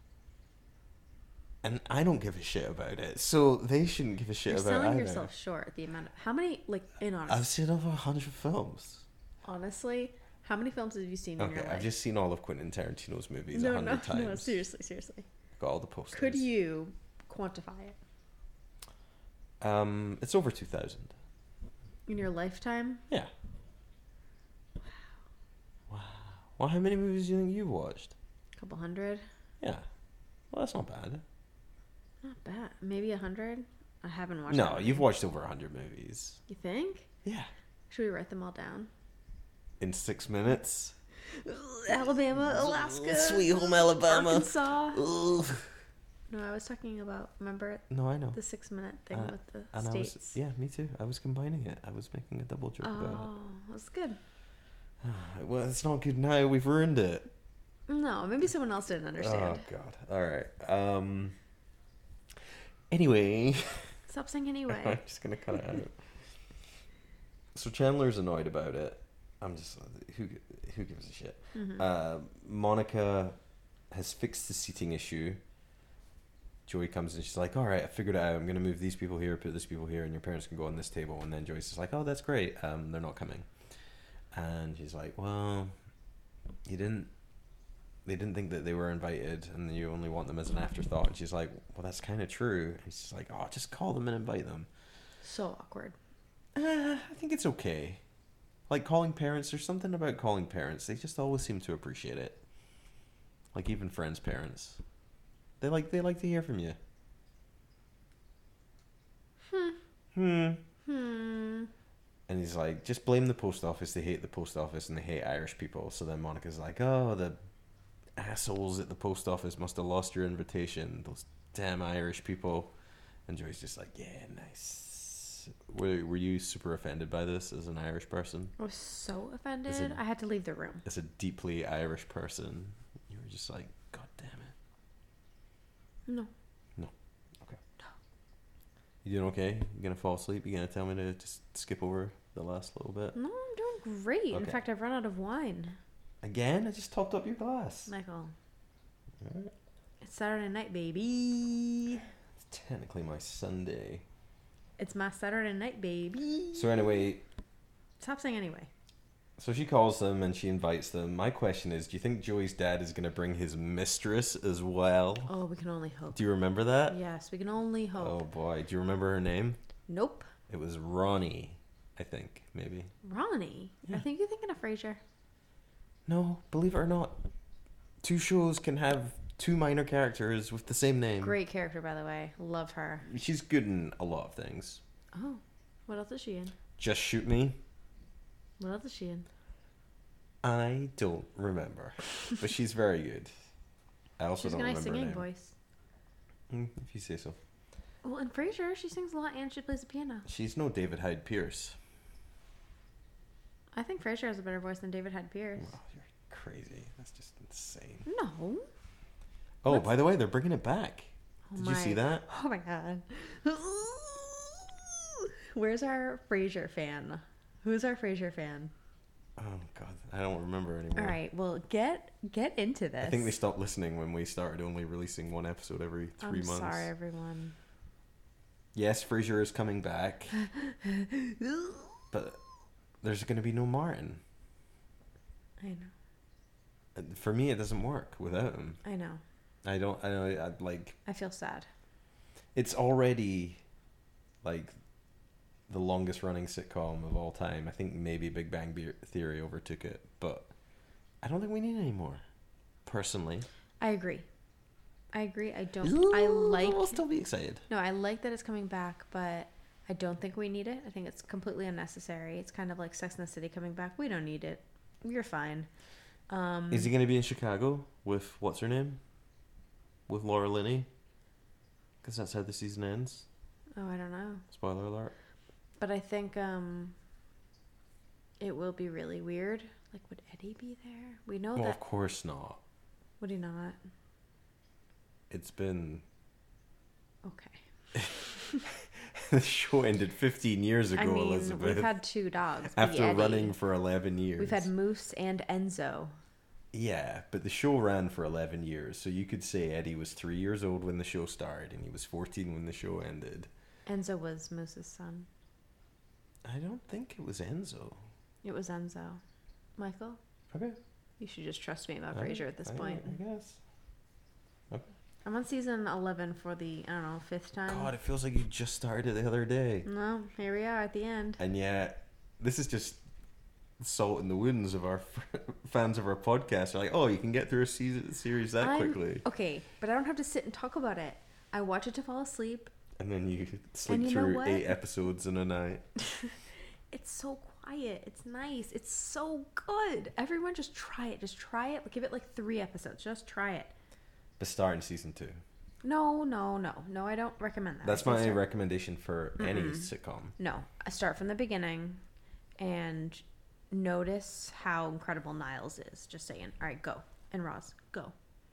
[SPEAKER 1] And I don't give a shit about it. So they shouldn't give a shit about it either.
[SPEAKER 2] You're selling yourself short. The amount of... How many, like, in honesty...
[SPEAKER 1] I've seen over 100 films.
[SPEAKER 2] Honestly, How many films have you seen in your
[SPEAKER 1] Okay,
[SPEAKER 2] life?
[SPEAKER 1] I've just seen all of Quentin Tarantino's movies
[SPEAKER 2] no,
[SPEAKER 1] 100 times.
[SPEAKER 2] No, seriously.
[SPEAKER 1] Got all the posters.
[SPEAKER 2] Could you quantify it?
[SPEAKER 1] It's over 2,000.
[SPEAKER 2] In your lifetime?
[SPEAKER 1] Yeah. Wow. Well, how many movies do you think you've watched?
[SPEAKER 2] A couple hundred?
[SPEAKER 1] Yeah. Well, that's not bad.
[SPEAKER 2] Not bad. Maybe 100? I haven't watched
[SPEAKER 1] No,
[SPEAKER 2] that many.
[SPEAKER 1] you've watched over 100 movies.
[SPEAKER 2] You think?
[SPEAKER 1] Yeah.
[SPEAKER 2] Should we write them all down?
[SPEAKER 1] In 6 minutes.
[SPEAKER 2] Alabama, Alaska,
[SPEAKER 1] Sweet home Alabama.
[SPEAKER 2] Arkansas.
[SPEAKER 1] Ugh.
[SPEAKER 2] No, I was talking about, remember
[SPEAKER 1] No, I know.
[SPEAKER 2] the 6-minute thing with the
[SPEAKER 1] And
[SPEAKER 2] states?
[SPEAKER 1] yeah, me too. I was combining it. I was making a double joke about
[SPEAKER 2] Oh, that's good.
[SPEAKER 1] it. Well, it's not good now. We've ruined it.
[SPEAKER 2] No, maybe someone else didn't understand.
[SPEAKER 1] Oh, God. All right. Anyway.
[SPEAKER 2] Stop saying anyway.
[SPEAKER 1] I'm just going to cut it out. So Chandler's annoyed about it. I'm just... Who gives a shit?
[SPEAKER 2] Mm-hmm.
[SPEAKER 1] Monica has fixed the seating issue. Joey comes and she's like, all right, I figured it out. I'm going to move these people here, put these people here, and your parents can go on this table. And then Joyce is like, oh, that's great. They're not coming. And she's like, well, they didn't think that they were invited and you only want them as an afterthought. And she's like, well, that's kind of true. And she's like, oh, just call them and invite them.
[SPEAKER 2] So awkward.
[SPEAKER 1] I think it's okay. Like calling parents, there's something about calling parents. They just always seem to appreciate it. Like even friends' parents. They like to hear from you. And he's like, just blame the post office. They hate the post office and they hate Irish people. So then Monica's like, oh, the assholes at the post office must have lost your invitation. Those damn Irish people. And Joey's just like, yeah, nice. Were you super offended by this as an Irish person?
[SPEAKER 2] I was so offended. I had to leave the room.
[SPEAKER 1] As a deeply Irish person, you were just like, God damn it.
[SPEAKER 2] No.
[SPEAKER 1] Okay. You doing okay? You gonna fall asleep? You gonna tell me to just skip over the last little bit?
[SPEAKER 2] No, I'm doing great. In
[SPEAKER 1] Okay.
[SPEAKER 2] fact, I've run out of wine.
[SPEAKER 1] Again? I just topped up your glass.
[SPEAKER 2] Michael.
[SPEAKER 1] Alright.
[SPEAKER 2] It's Saturday night, baby.
[SPEAKER 1] It's technically my Sunday.
[SPEAKER 2] It's my Saturday night, baby.
[SPEAKER 1] So anyway,
[SPEAKER 2] Stop saying anyway.
[SPEAKER 1] so she calls them and she invites them. My question is, do you think Joey's dad is gonna bring his mistress as well?
[SPEAKER 2] Oh, we can only hope.
[SPEAKER 1] Do you remember that?
[SPEAKER 2] Yes, we can only hope.
[SPEAKER 1] Oh boy. Do you remember her name?
[SPEAKER 2] Nope.
[SPEAKER 1] It was Ronnie, I think, maybe.
[SPEAKER 2] Ronnie.
[SPEAKER 1] Yeah.
[SPEAKER 2] I think you're thinking of Frasier.
[SPEAKER 1] No, believe it or not, 2 shows can have 2 minor characters with the same name.
[SPEAKER 2] Great character, by the way. Love her.
[SPEAKER 1] She's good in a lot of things.
[SPEAKER 2] Oh, what else is she in?
[SPEAKER 1] Just Shoot Me.
[SPEAKER 2] What else is she in?
[SPEAKER 1] I don't remember, but she's very good. I also
[SPEAKER 2] She's
[SPEAKER 1] don't
[SPEAKER 2] got a nice
[SPEAKER 1] remember her
[SPEAKER 2] singing
[SPEAKER 1] name.
[SPEAKER 2] voice.
[SPEAKER 1] If you say so.
[SPEAKER 2] Well, in Frasier, she sings a lot and she plays the piano.
[SPEAKER 1] She's no David Hyde Pierce.
[SPEAKER 2] I think Frasier has a better voice than David Hyde Pierce.
[SPEAKER 1] Oh, you're crazy. That's just insane.
[SPEAKER 2] No.
[SPEAKER 1] Oh,
[SPEAKER 2] Let's-
[SPEAKER 1] by the way, they're bringing it back.
[SPEAKER 2] Oh
[SPEAKER 1] Did you see that?
[SPEAKER 2] Oh my god. Where's our Frasier fan? Who's our Frasier fan?
[SPEAKER 1] Oh God, I don't remember anymore.
[SPEAKER 2] All right, well, get into this.
[SPEAKER 1] I think they stopped listening when we started only releasing 1 episode every 3
[SPEAKER 2] I'm
[SPEAKER 1] months.
[SPEAKER 2] sorry, everyone.
[SPEAKER 1] Yes, Frasier is coming back, but there's going to be no Martin.
[SPEAKER 2] I know.
[SPEAKER 1] For me, it doesn't work without him.
[SPEAKER 2] I know.
[SPEAKER 1] I know. Like,
[SPEAKER 2] I feel sad.
[SPEAKER 1] it's already like the longest running sitcom of all time. I think maybe Big Bang Theory overtook it, but I don't think we need any more. Personally,
[SPEAKER 2] I agree. I don't.
[SPEAKER 1] Ooh,
[SPEAKER 2] I like.
[SPEAKER 1] I'll still be excited.
[SPEAKER 2] No, I like that it's coming back, but I don't think we need it. I think it's completely unnecessary. It's kind of like Sex and the City coming back. We don't need it. You're fine.
[SPEAKER 1] Is he going to be in Chicago with what's her name? With Laura Linney? Because that's how the season ends.
[SPEAKER 2] Oh, I don't know.
[SPEAKER 1] Spoiler alert.
[SPEAKER 2] But I think it will be really weird. Like, would Eddie be there? We know
[SPEAKER 1] Well,
[SPEAKER 2] that.
[SPEAKER 1] of course not.
[SPEAKER 2] Would he not?
[SPEAKER 1] It's been...
[SPEAKER 2] Okay.
[SPEAKER 1] The show ended 15 years ago,
[SPEAKER 2] I mean,
[SPEAKER 1] Elizabeth.
[SPEAKER 2] we've had 2 dogs.
[SPEAKER 1] After
[SPEAKER 2] Eddie.
[SPEAKER 1] running for 11 years.
[SPEAKER 2] We've had Moose and Enzo.
[SPEAKER 1] Yeah, but the show ran for 11 years, so you could say Eddie was 3 years old when the show started, and he was 14 when the show ended.
[SPEAKER 2] Enzo was Moose's son.
[SPEAKER 1] I don't think it was Enzo.
[SPEAKER 2] It was Enzo. Michael?
[SPEAKER 1] Okay.
[SPEAKER 2] You should just trust me about Frasier at this point.
[SPEAKER 1] I guess. Okay.
[SPEAKER 2] I'm on season 11 for the, I don't know, 5th time.
[SPEAKER 1] God, it feels like you just started it the other day.
[SPEAKER 2] No, here we are at the end.
[SPEAKER 1] And yet, this is just salt in the wounds of our fans of our podcast. They're like, oh, you can get through a series that quickly.
[SPEAKER 2] Okay, but I don't have to sit and talk about it. I watch it to fall asleep.
[SPEAKER 1] And then you sleep through 8 episodes in a night.
[SPEAKER 2] It's so quiet. It's nice. It's so good. Everyone just try it. Just try it. Give it like 3 episodes. Just try it.
[SPEAKER 1] But start in season 2.
[SPEAKER 2] No, I don't recommend that.
[SPEAKER 1] That's my recommendation for any sitcom.
[SPEAKER 2] No, I start from the beginning and notice how incredible Niles is. Just saying. All right, go. And Roz, go.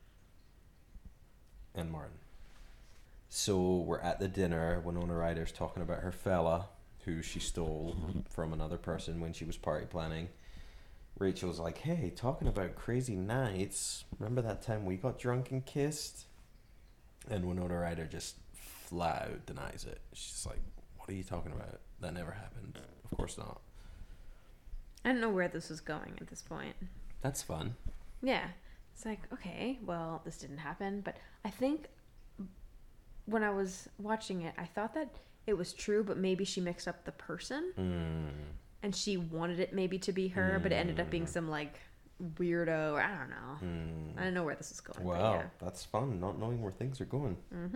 [SPEAKER 1] And Martin. So we're at the dinner. Winona Ryder's talking about her fella, who she stole from another person when she was party planning. Rachel's like, hey, talking about crazy nights, remember that time we got drunk and kissed? And Winona Ryder just flat out denies it. She's like, what are you talking about? That never happened. Of course not.
[SPEAKER 2] I don't know where this was going at this point.
[SPEAKER 1] That's fun.
[SPEAKER 2] Yeah. It's like, okay, well, this didn't happen. But I think when I was watching it, I thought that it was true, but maybe she mixed up the person. And she wanted it maybe to be her, but it ended up being some, like, weirdo, or I don't know. I don't know where this is going.
[SPEAKER 1] Wow, yeah. That's fun, not knowing where things are going.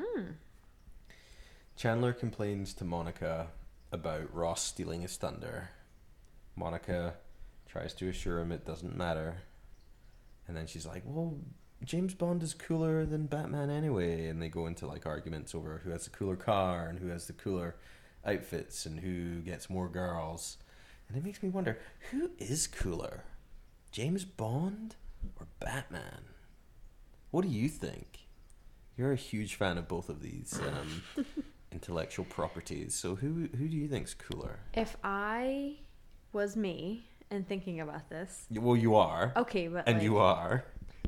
[SPEAKER 1] Chandler complains to Monica about Ross stealing his thunder. Monica tries to assure him it doesn't matter. And then she's like, well, James Bond is cooler than Batman anyway. And they go into, like, arguments over who has the cooler car and who has the cooler outfits and who gets more girls. And it makes me wonder, who is cooler? James Bond or Batman? What do you think? You're a huge fan of both of these intellectual properties. So who do you think's cooler?
[SPEAKER 2] If I was me and thinking about this.
[SPEAKER 1] Well, you are.
[SPEAKER 2] Okay, but
[SPEAKER 1] and like, you are.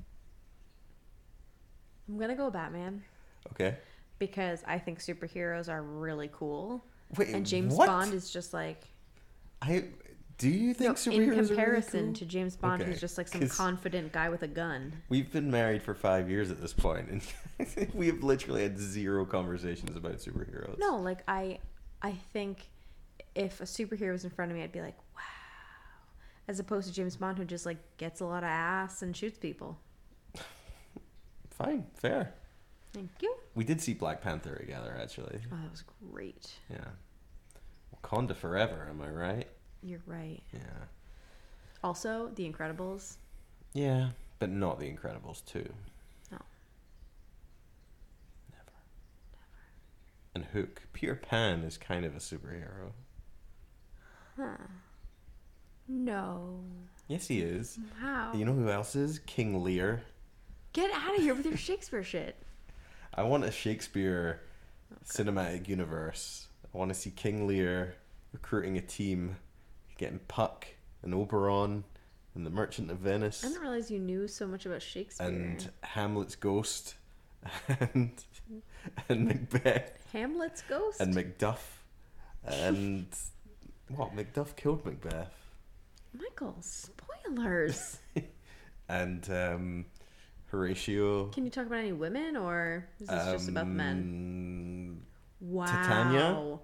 [SPEAKER 2] I'm going to go Batman.
[SPEAKER 1] Okay.
[SPEAKER 2] Because I think superheroes are really cool.
[SPEAKER 1] Wait,
[SPEAKER 2] and James
[SPEAKER 1] what?
[SPEAKER 2] Bond is just like...
[SPEAKER 1] Do you think superheroes
[SPEAKER 2] in comparison
[SPEAKER 1] are really cool?
[SPEAKER 2] to James Bond, who's just like some confident guy with a gun.
[SPEAKER 1] We've been married for 5 years at this point, and we have literally had 0 conversations about superheroes.
[SPEAKER 2] No, like I think if a superhero was in front of me, I'd be like, wow. As opposed to James Bond, who just like gets a lot of ass and shoots people.
[SPEAKER 1] Fine, fair.
[SPEAKER 2] Thank you.
[SPEAKER 1] We did see Black Panther together, actually.
[SPEAKER 2] Oh, that was great.
[SPEAKER 1] Yeah. Wakanda forever, am I right?
[SPEAKER 2] You're right.
[SPEAKER 1] Yeah.
[SPEAKER 2] Also, The Incredibles.
[SPEAKER 1] Yeah, but not The Incredibles 2.
[SPEAKER 2] No.
[SPEAKER 1] Never. And Hook. Peter Pan is kind of a superhero.
[SPEAKER 2] Huh. No.
[SPEAKER 1] Yes, he is.
[SPEAKER 2] How?
[SPEAKER 1] You know who else is? King Lear.
[SPEAKER 2] Get out of here with your Shakespeare shit.
[SPEAKER 1] I want a Shakespeare cinematic universe. I want to see King Lear recruiting a team, getting Puck and Oberon and the Merchant of Venice.
[SPEAKER 2] I didn't realize you knew so much about Shakespeare.
[SPEAKER 1] And Hamlet's ghost and Macbeth.
[SPEAKER 2] Hamlet's ghost?
[SPEAKER 1] And Macduff. And what? Macduff killed Macbeth.
[SPEAKER 2] Michael, spoilers.
[SPEAKER 1] And Horatio.
[SPEAKER 2] Can you talk about any women, or is this just about men? Wow.
[SPEAKER 1] Titania?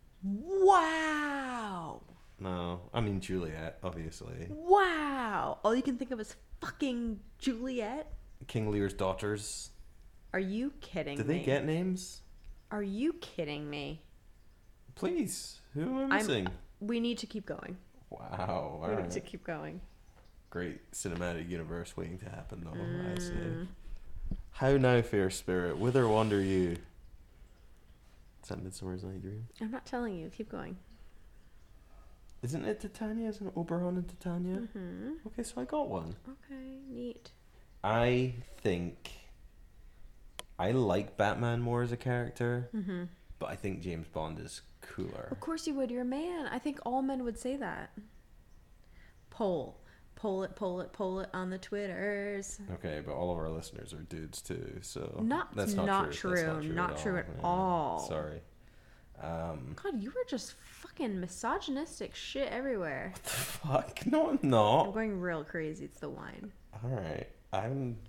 [SPEAKER 2] Wow.
[SPEAKER 1] No, I mean Juliet, obviously.
[SPEAKER 2] Wow. All you can think of is fucking Juliet?
[SPEAKER 1] King Lear's daughters.
[SPEAKER 2] Are you kidding me?
[SPEAKER 1] Do they get names?
[SPEAKER 2] Are you kidding me?
[SPEAKER 1] Please. Who am I missing?
[SPEAKER 2] We need to keep going.
[SPEAKER 1] Wow.
[SPEAKER 2] We need to keep going.
[SPEAKER 1] Great cinematic universe waiting to happen, though, I say. How now, fair spirit, whither wander you? Is that Midsummer's Night Dream?
[SPEAKER 2] I'm not telling you. Keep going.
[SPEAKER 1] Isn't it Titania? Isn't it Oberon and Titania?
[SPEAKER 2] Mm-hmm.
[SPEAKER 1] Okay, so I got one.
[SPEAKER 2] Okay, neat.
[SPEAKER 1] I think I like Batman more as a character, but I think James Bond is cooler.
[SPEAKER 2] Of course you would. You're a man. I think all men would say that. Poll it on the Twitters.
[SPEAKER 1] Okay, but all of our listeners are dudes too, so
[SPEAKER 2] that's not true. Not true at all.
[SPEAKER 1] Sorry.
[SPEAKER 2] God, you were just fucking misogynistic shit everywhere.
[SPEAKER 1] What the fuck? No, I'm
[SPEAKER 2] I'm
[SPEAKER 1] not.
[SPEAKER 2] going real crazy. It's the wine.
[SPEAKER 1] All right, I'm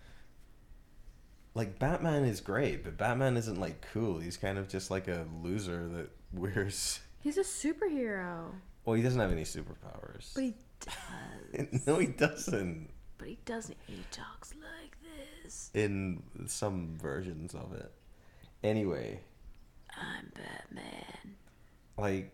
[SPEAKER 1] like Batman is great, but Batman isn't like cool. He's kind of just like a loser that wears.
[SPEAKER 2] He's a superhero.
[SPEAKER 1] Well, he doesn't have any superpowers.
[SPEAKER 2] But he does.
[SPEAKER 1] No, he doesn't.
[SPEAKER 2] But he doesn't. He talks like this.
[SPEAKER 1] In some versions of it. Anyway.
[SPEAKER 2] I'm Batman.
[SPEAKER 1] Like.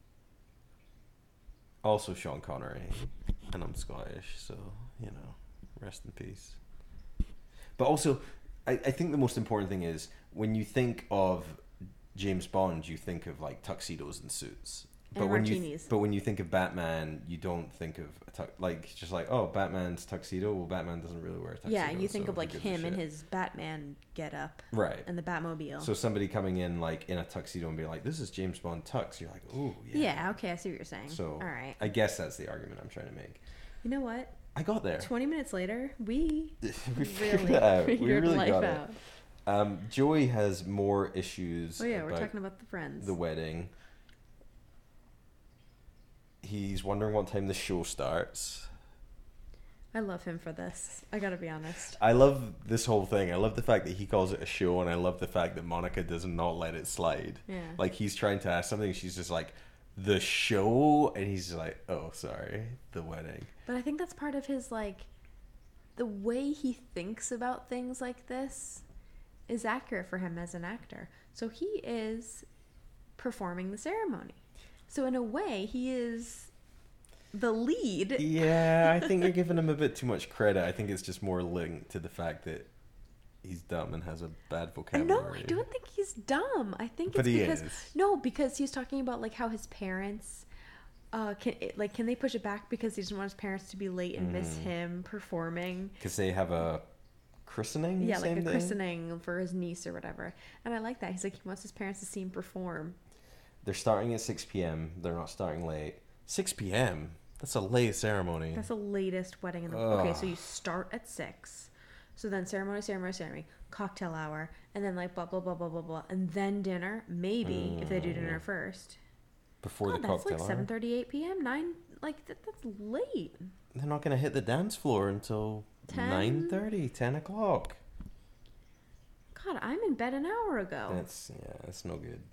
[SPEAKER 1] Also Sean Connery. And I'm Scottish, so, you know, rest in peace. But also, I think the most important thing is, when you think of James Bond, you think of, like, tuxedos and suits.
[SPEAKER 2] And martinis.
[SPEAKER 1] But when you think of Batman, you don't think of just like, oh, Batman's tuxedo. Well, Batman doesn't really wear a tuxedo.
[SPEAKER 2] Yeah, you think
[SPEAKER 1] so
[SPEAKER 2] of like
[SPEAKER 1] who gives a
[SPEAKER 2] him in
[SPEAKER 1] shit?
[SPEAKER 2] his Batman getup,
[SPEAKER 1] Right,
[SPEAKER 2] and the Batmobile.
[SPEAKER 1] so somebody coming in like in a tuxedo and be like, this is James Bond tux, you're like, oh yeah.
[SPEAKER 2] Yeah, okay, I see what you're saying.
[SPEAKER 1] So
[SPEAKER 2] all right,
[SPEAKER 1] I guess that's the argument I'm trying to make.
[SPEAKER 2] you know what?
[SPEAKER 1] I got there.
[SPEAKER 2] 20 minutes later, we
[SPEAKER 1] We figured
[SPEAKER 2] really
[SPEAKER 1] it out. We
[SPEAKER 2] figured
[SPEAKER 1] really
[SPEAKER 2] life
[SPEAKER 1] got
[SPEAKER 2] out.
[SPEAKER 1] it. Joey has more issues.
[SPEAKER 2] Oh yeah, we're
[SPEAKER 1] about
[SPEAKER 2] talking about the friends.
[SPEAKER 1] the wedding. He's wondering what time the show starts.
[SPEAKER 2] I love him for this. I gotta be honest.
[SPEAKER 1] I love this whole thing. I love the fact that he calls it a show, and I love the fact that Monica does not let it slide.
[SPEAKER 2] Yeah.
[SPEAKER 1] Like, he's trying to ask something, she's just like, the show? And he's just like, oh, sorry, the wedding.
[SPEAKER 2] But I think that's part of his, like, the way he thinks about things like this is accurate for him as an actor. So he is performing the ceremony. So in a way, he is the lead.
[SPEAKER 1] Yeah, I think you're giving him a bit too much credit. I think it's just more linked to the fact that he's dumb and has a bad vocabulary.
[SPEAKER 2] No, I don't think he's dumb. I think
[SPEAKER 1] But
[SPEAKER 2] it's
[SPEAKER 1] he
[SPEAKER 2] because
[SPEAKER 1] is.
[SPEAKER 2] no, because he's talking about like how his parents can they push it back because he doesn't want his parents to be late and miss him performing.
[SPEAKER 1] Because they have a christening.
[SPEAKER 2] Yeah, like a
[SPEAKER 1] same day?
[SPEAKER 2] christening for his niece or whatever. And I like that. He's like he wants his parents to see him perform.
[SPEAKER 1] They're starting at 6 p.m. They're not starting late. 6 p.m.? That's a late ceremony.
[SPEAKER 2] That's the latest wedding in the
[SPEAKER 1] Ugh.
[SPEAKER 2] Okay, so you start at 6. So then ceremony, cocktail hour, and then like blah blah blah blah blah blah, and then dinner. Maybe if they do dinner first.
[SPEAKER 1] Before
[SPEAKER 2] God,
[SPEAKER 1] the
[SPEAKER 2] that's
[SPEAKER 1] cocktail
[SPEAKER 2] like
[SPEAKER 1] hour.
[SPEAKER 2] 7:38 p.m. 9 like that's late.
[SPEAKER 1] They're not going to hit the dance floor until
[SPEAKER 2] 10?
[SPEAKER 1] 9:30, 10 o'clock.
[SPEAKER 2] God, I'm in bed an hour ago.
[SPEAKER 1] That's no good.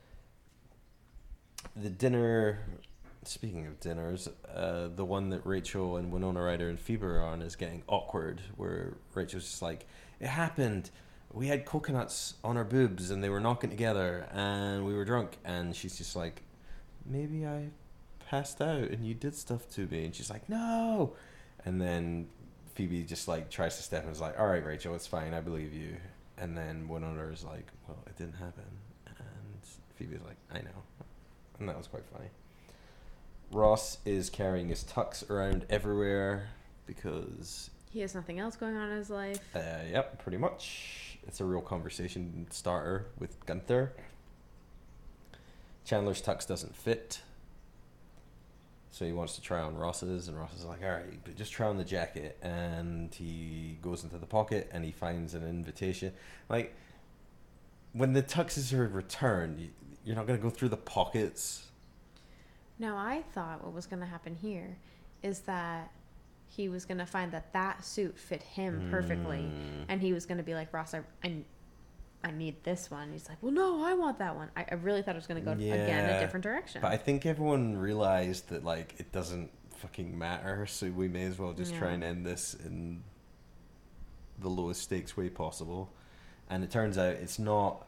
[SPEAKER 1] The dinner, speaking of dinners, the one that Rachel and Winona Ryder and Phoebe are on is getting awkward, where Rachel's just like, it happened. We had coconuts on our boobs and they were knocking together and we were drunk. And she's just like, maybe I passed out and you did stuff to me. And she's like, no. And then Phoebe just like tries to step in and is like, all right, Rachel, it's fine. I believe you. And then Winona is like, well, it didn't happen. And Phoebe's like, I know. And that was quite funny. Ross is carrying his tux around everywhere because...
[SPEAKER 2] He has nothing else going on in his life.
[SPEAKER 1] Yep, pretty much. It's a real conversation starter with Gunther. Chandler's tux doesn't fit. So he wants to try on Ross's, and Ross is like, all right, but just try on the jacket. And he goes into the pocket and he finds an invitation. Like, when the tuxes are returned, you're not going to go through the pockets.
[SPEAKER 2] Now, I thought what was going to happen here is that he was going to find that suit fit him perfectly. And he was going to be like, Ross, I need this one. He's like, well, no, I want that one. I really thought it was going to go, again, a different direction.
[SPEAKER 1] But I think everyone realized that, like, it doesn't fucking matter. So we may as well just try and end this in the lowest stakes way possible. And it turns out it's not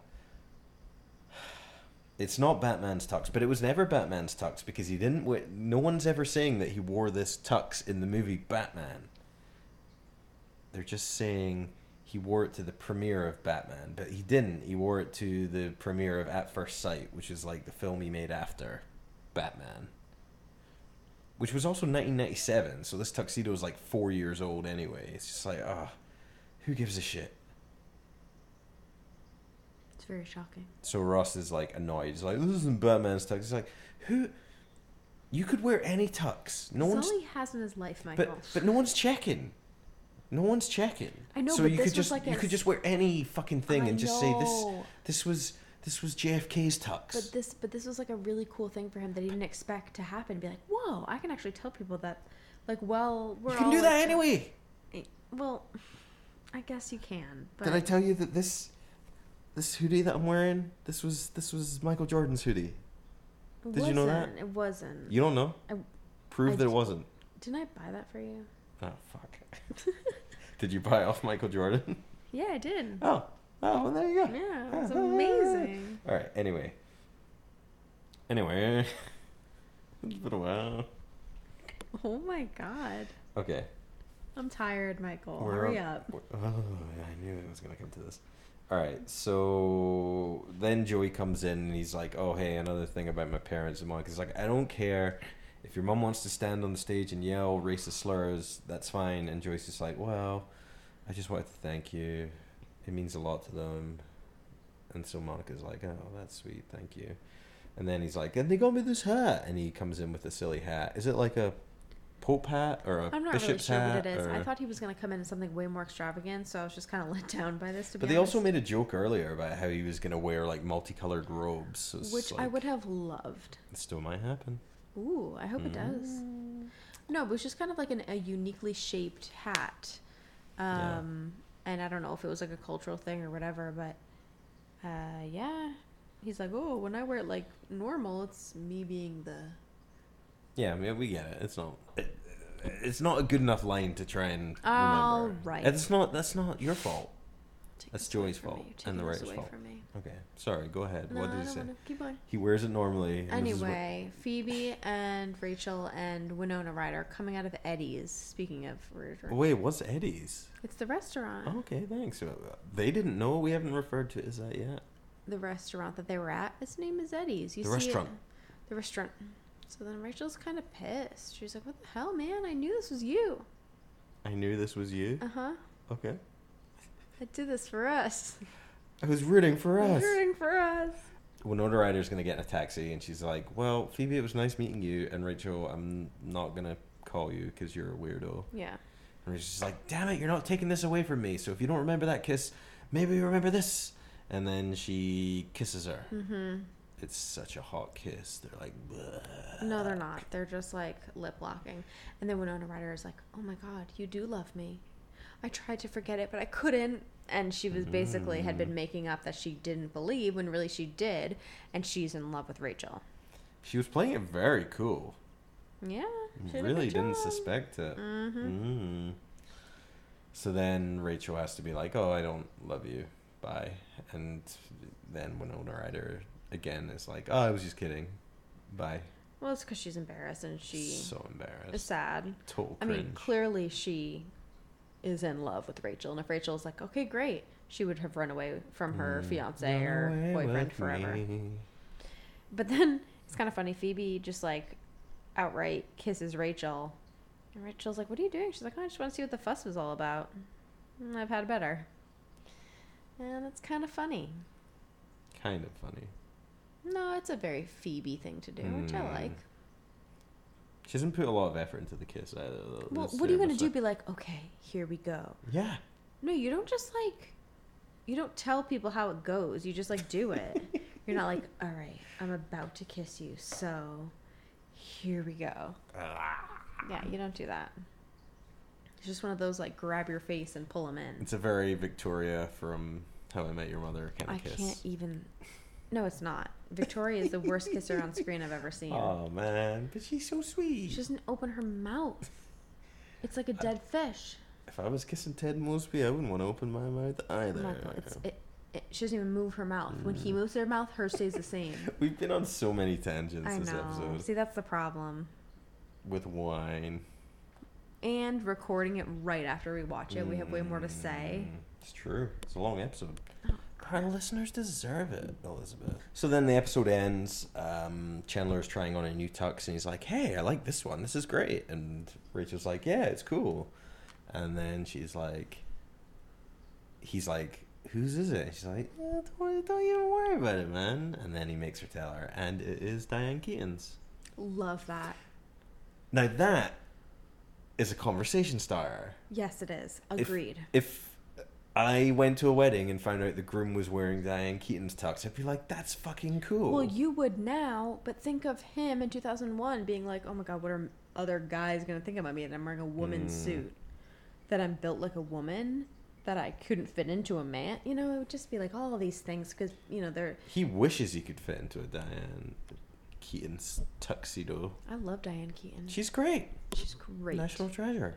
[SPEAKER 1] Batman's tux, but it was never Batman's tux because he didn't wear... No one's ever saying that he wore this tux in the movie Batman. They're just saying he wore it to the premiere of Batman, but he didn't. He wore it to the premiere of At First Sight, which is like the film he made after Batman, which was also 1997, so this tuxedo is like 4 years old anyway. It's just like, who gives a shit?
[SPEAKER 2] It's very shocking.
[SPEAKER 1] So Ross is like annoyed. He's like, this isn't Batman's tux. He's like, who? You could wear any tux. No
[SPEAKER 2] That's
[SPEAKER 1] one's.
[SPEAKER 2] all he has in his life, Michael.
[SPEAKER 1] But no one's checking. No one's checking.
[SPEAKER 2] I know,
[SPEAKER 1] So
[SPEAKER 2] but
[SPEAKER 1] you
[SPEAKER 2] this
[SPEAKER 1] could
[SPEAKER 2] was
[SPEAKER 1] just
[SPEAKER 2] like
[SPEAKER 1] you could just wear any fucking thing and just say this This was JFK's tux.
[SPEAKER 2] But this was like a really cool thing for him that he didn't expect to happen. Be like, whoa, I can actually tell people that, like, well, we're
[SPEAKER 1] you can
[SPEAKER 2] all
[SPEAKER 1] do that
[SPEAKER 2] like,
[SPEAKER 1] anyway.
[SPEAKER 2] Well, I guess you can. But
[SPEAKER 1] Did I tell you that this hoodie that I'm wearing, this was Michael Jordan's hoodie? Did you know that?
[SPEAKER 2] It wasn't.
[SPEAKER 1] You don't know? Prove
[SPEAKER 2] I
[SPEAKER 1] that it wasn't.
[SPEAKER 2] Didn't I buy that for you?
[SPEAKER 1] Oh, fuck. Did you buy off Michael Jordan?
[SPEAKER 2] Yeah, I did.
[SPEAKER 1] Oh, well, there you go.
[SPEAKER 2] Yeah, it was amazing.
[SPEAKER 1] All right, anyway. It's been a while.
[SPEAKER 2] Oh my god.
[SPEAKER 1] Okay.
[SPEAKER 2] I'm tired, Michael. Hurry up.
[SPEAKER 1] Oh, I knew it was going to come to this. All right, so then Joey comes in and he's like, oh, hey, another thing about my parents and mom. Because, like, I don't care if your mom wants to stand on the stage and yell racist slurs, that's fine. And Joey's just like, well, I just wanted to thank you. It means a lot to them. And so Monica's like, oh, that's sweet, thank you. And then he's like, and they got me this hat. And he comes in with a silly hat. Is it like a Pope hat or a
[SPEAKER 2] I'm not
[SPEAKER 1] bishop's
[SPEAKER 2] really sure
[SPEAKER 1] hat?
[SPEAKER 2] what it is.
[SPEAKER 1] Or...
[SPEAKER 2] I thought he was going to come in something way more extravagant, so I was just kind of let down by this, to be
[SPEAKER 1] But they
[SPEAKER 2] honest.
[SPEAKER 1] also made a joke earlier about how he was going to wear like multicolored robes. So
[SPEAKER 2] Which
[SPEAKER 1] like,
[SPEAKER 2] I would have loved.
[SPEAKER 1] It still might happen.
[SPEAKER 2] Ooh, I hope it does. No, it was just kind of like a uniquely shaped hat. And I don't know if it was like a cultural thing or whatever, but yeah. He's like, oh, when I wear it like normal, it's me being the...
[SPEAKER 1] Yeah, I mean, we get it. It's not a good enough line to try and remember.
[SPEAKER 2] All right.
[SPEAKER 1] That's not your fault. That's Joey's fault and the writer's fault. Okay, sorry. Go ahead.
[SPEAKER 2] No,
[SPEAKER 1] What did
[SPEAKER 2] I
[SPEAKER 1] he
[SPEAKER 2] don't
[SPEAKER 1] say?
[SPEAKER 2] wanna. Keep going.
[SPEAKER 1] He wears it normally. And this is what-
[SPEAKER 2] Anyway, Phoebe and Rachel and Winona Ryder are coming out of Eddie's. Speaking of,
[SPEAKER 1] Wait, what's Eddie's?
[SPEAKER 2] it's the restaurant.
[SPEAKER 1] Oh, okay, thanks. They didn't know. We haven't referred to it as that yet.
[SPEAKER 2] The restaurant that they were at. Its name is Eddie's. You
[SPEAKER 1] The
[SPEAKER 2] see
[SPEAKER 1] restaurant.
[SPEAKER 2] The restaurant. So then Rachel's kind of pissed. She's like, "What the hell, man? I knew this was you."
[SPEAKER 1] I knew this was you.
[SPEAKER 2] Uh huh.
[SPEAKER 1] Okay.
[SPEAKER 2] I did this for us.
[SPEAKER 1] I was rooting for us.
[SPEAKER 2] Rooting for us.
[SPEAKER 1] Winona Ryder's gonna get in a taxi, and she's like, "Well, Phoebe, it was nice meeting you, and Rachel, I'm not gonna call you because you're a weirdo."
[SPEAKER 2] Yeah.
[SPEAKER 1] And Rachel's just like, "Damn it, you're not taking this away from me. So if you don't remember that kiss, maybe you remember this." And then she kisses her.
[SPEAKER 2] Mm-hmm.
[SPEAKER 1] It's such a hot kiss. They're like, bleh.
[SPEAKER 2] No, they're not. They're just like lip locking. And then Winona Ryder is like, "Oh my God, you do love me. I tried to forget it, but I couldn't." And she was basically had been making up that she didn't believe when really she did. And she's in love with Rachel.
[SPEAKER 1] She was playing it very cool.
[SPEAKER 2] Yeah. she did a
[SPEAKER 1] Really
[SPEAKER 2] good
[SPEAKER 1] didn't
[SPEAKER 2] job.
[SPEAKER 1] suspect it.
[SPEAKER 2] Mm-hmm.
[SPEAKER 1] So then Rachel has to be like, "Oh, I don't love you. Bye." And then Winona Ryder again is like, "Oh, I was just kidding. Bye."
[SPEAKER 2] Well, it's because she's embarrassed and she
[SPEAKER 1] So
[SPEAKER 2] is
[SPEAKER 1] embarrassed.
[SPEAKER 2] sad.
[SPEAKER 1] Total
[SPEAKER 2] I
[SPEAKER 1] cringe.
[SPEAKER 2] mean, clearly she is in love with Rachel. And if Rachel's like, okay, great, she would have run away from her fiance
[SPEAKER 1] Run
[SPEAKER 2] or
[SPEAKER 1] away
[SPEAKER 2] boyfriend
[SPEAKER 1] with
[SPEAKER 2] forever.
[SPEAKER 1] me.
[SPEAKER 2] But then it's kind of funny. Phoebe just like outright kisses Rachel. And Rachel's like, what are you doing? She's like, I just want to see what the fuss was all about. I've had better. And it's kind of funny.
[SPEAKER 1] Kind of funny.
[SPEAKER 2] No, it's a very Phoebe thing to do, which I like.
[SPEAKER 1] She doesn't put a lot of effort into the kiss either. Though.
[SPEAKER 2] Well,
[SPEAKER 1] It's
[SPEAKER 2] what are you going to
[SPEAKER 1] almost
[SPEAKER 2] do?
[SPEAKER 1] like-
[SPEAKER 2] Be like, okay, here we go.
[SPEAKER 1] Yeah.
[SPEAKER 2] No, you don't just like, you don't tell people how it goes. You just like do it. You're not like, all right, I'm about to kiss you, so here we go. Yeah, you don't do that. It's just one of those like grab your face and pull them in.
[SPEAKER 1] It's a very Victoria from How I Met Your Mother kind of
[SPEAKER 2] I
[SPEAKER 1] kiss.
[SPEAKER 2] can't even. No, it's not. Victoria is the worst kisser on screen I've ever seen.
[SPEAKER 1] Oh man, but she's so sweet.
[SPEAKER 2] She doesn't open her mouth. It's like a dead fish.
[SPEAKER 1] If I was kissing Ted Mosby, I wouldn't want to open my mouth either.
[SPEAKER 2] Michael, she doesn't even move her mouth. When he moves her mouth, hers stays the same.
[SPEAKER 1] We've been on so many tangents
[SPEAKER 2] I
[SPEAKER 1] this
[SPEAKER 2] know.
[SPEAKER 1] episode.
[SPEAKER 2] See, that's the problem.
[SPEAKER 1] With wine.
[SPEAKER 2] And recording it right after we watch it. We have way more to say.
[SPEAKER 1] It's true. It's a long episode.
[SPEAKER 2] Oh,
[SPEAKER 1] Our listeners deserve it, Elizabeth. So then the episode ends. Chandler's trying on a new tux, and he's like, "Hey, I like this one. This is great." And Rachel's like, "Yeah, it's cool." And then he's like, "Whose is it?" And she's like, "Don't even worry about it, man." And then he makes her tell her, and it is Diane Keaton's.
[SPEAKER 2] Love that.
[SPEAKER 1] Now that is a conversation starter.
[SPEAKER 2] Yes, it is. Agreed.
[SPEAKER 1] If I went to a wedding and found out the groom was wearing Diane Keaton's tux, I'd be like, that's fucking cool.
[SPEAKER 2] Well, you would now, but think of him in 2001 being like, oh my god, what are other guys going to think about me that I'm wearing a woman's suit? That I'm built like a woman? That I couldn't fit into a man? You know, it would just be like all of these things because, you know, they're...
[SPEAKER 1] He wishes he could fit into a Diane Keaton's tuxedo.
[SPEAKER 2] I love Diane Keaton.
[SPEAKER 1] She's great.
[SPEAKER 2] She's great.
[SPEAKER 1] National treasure.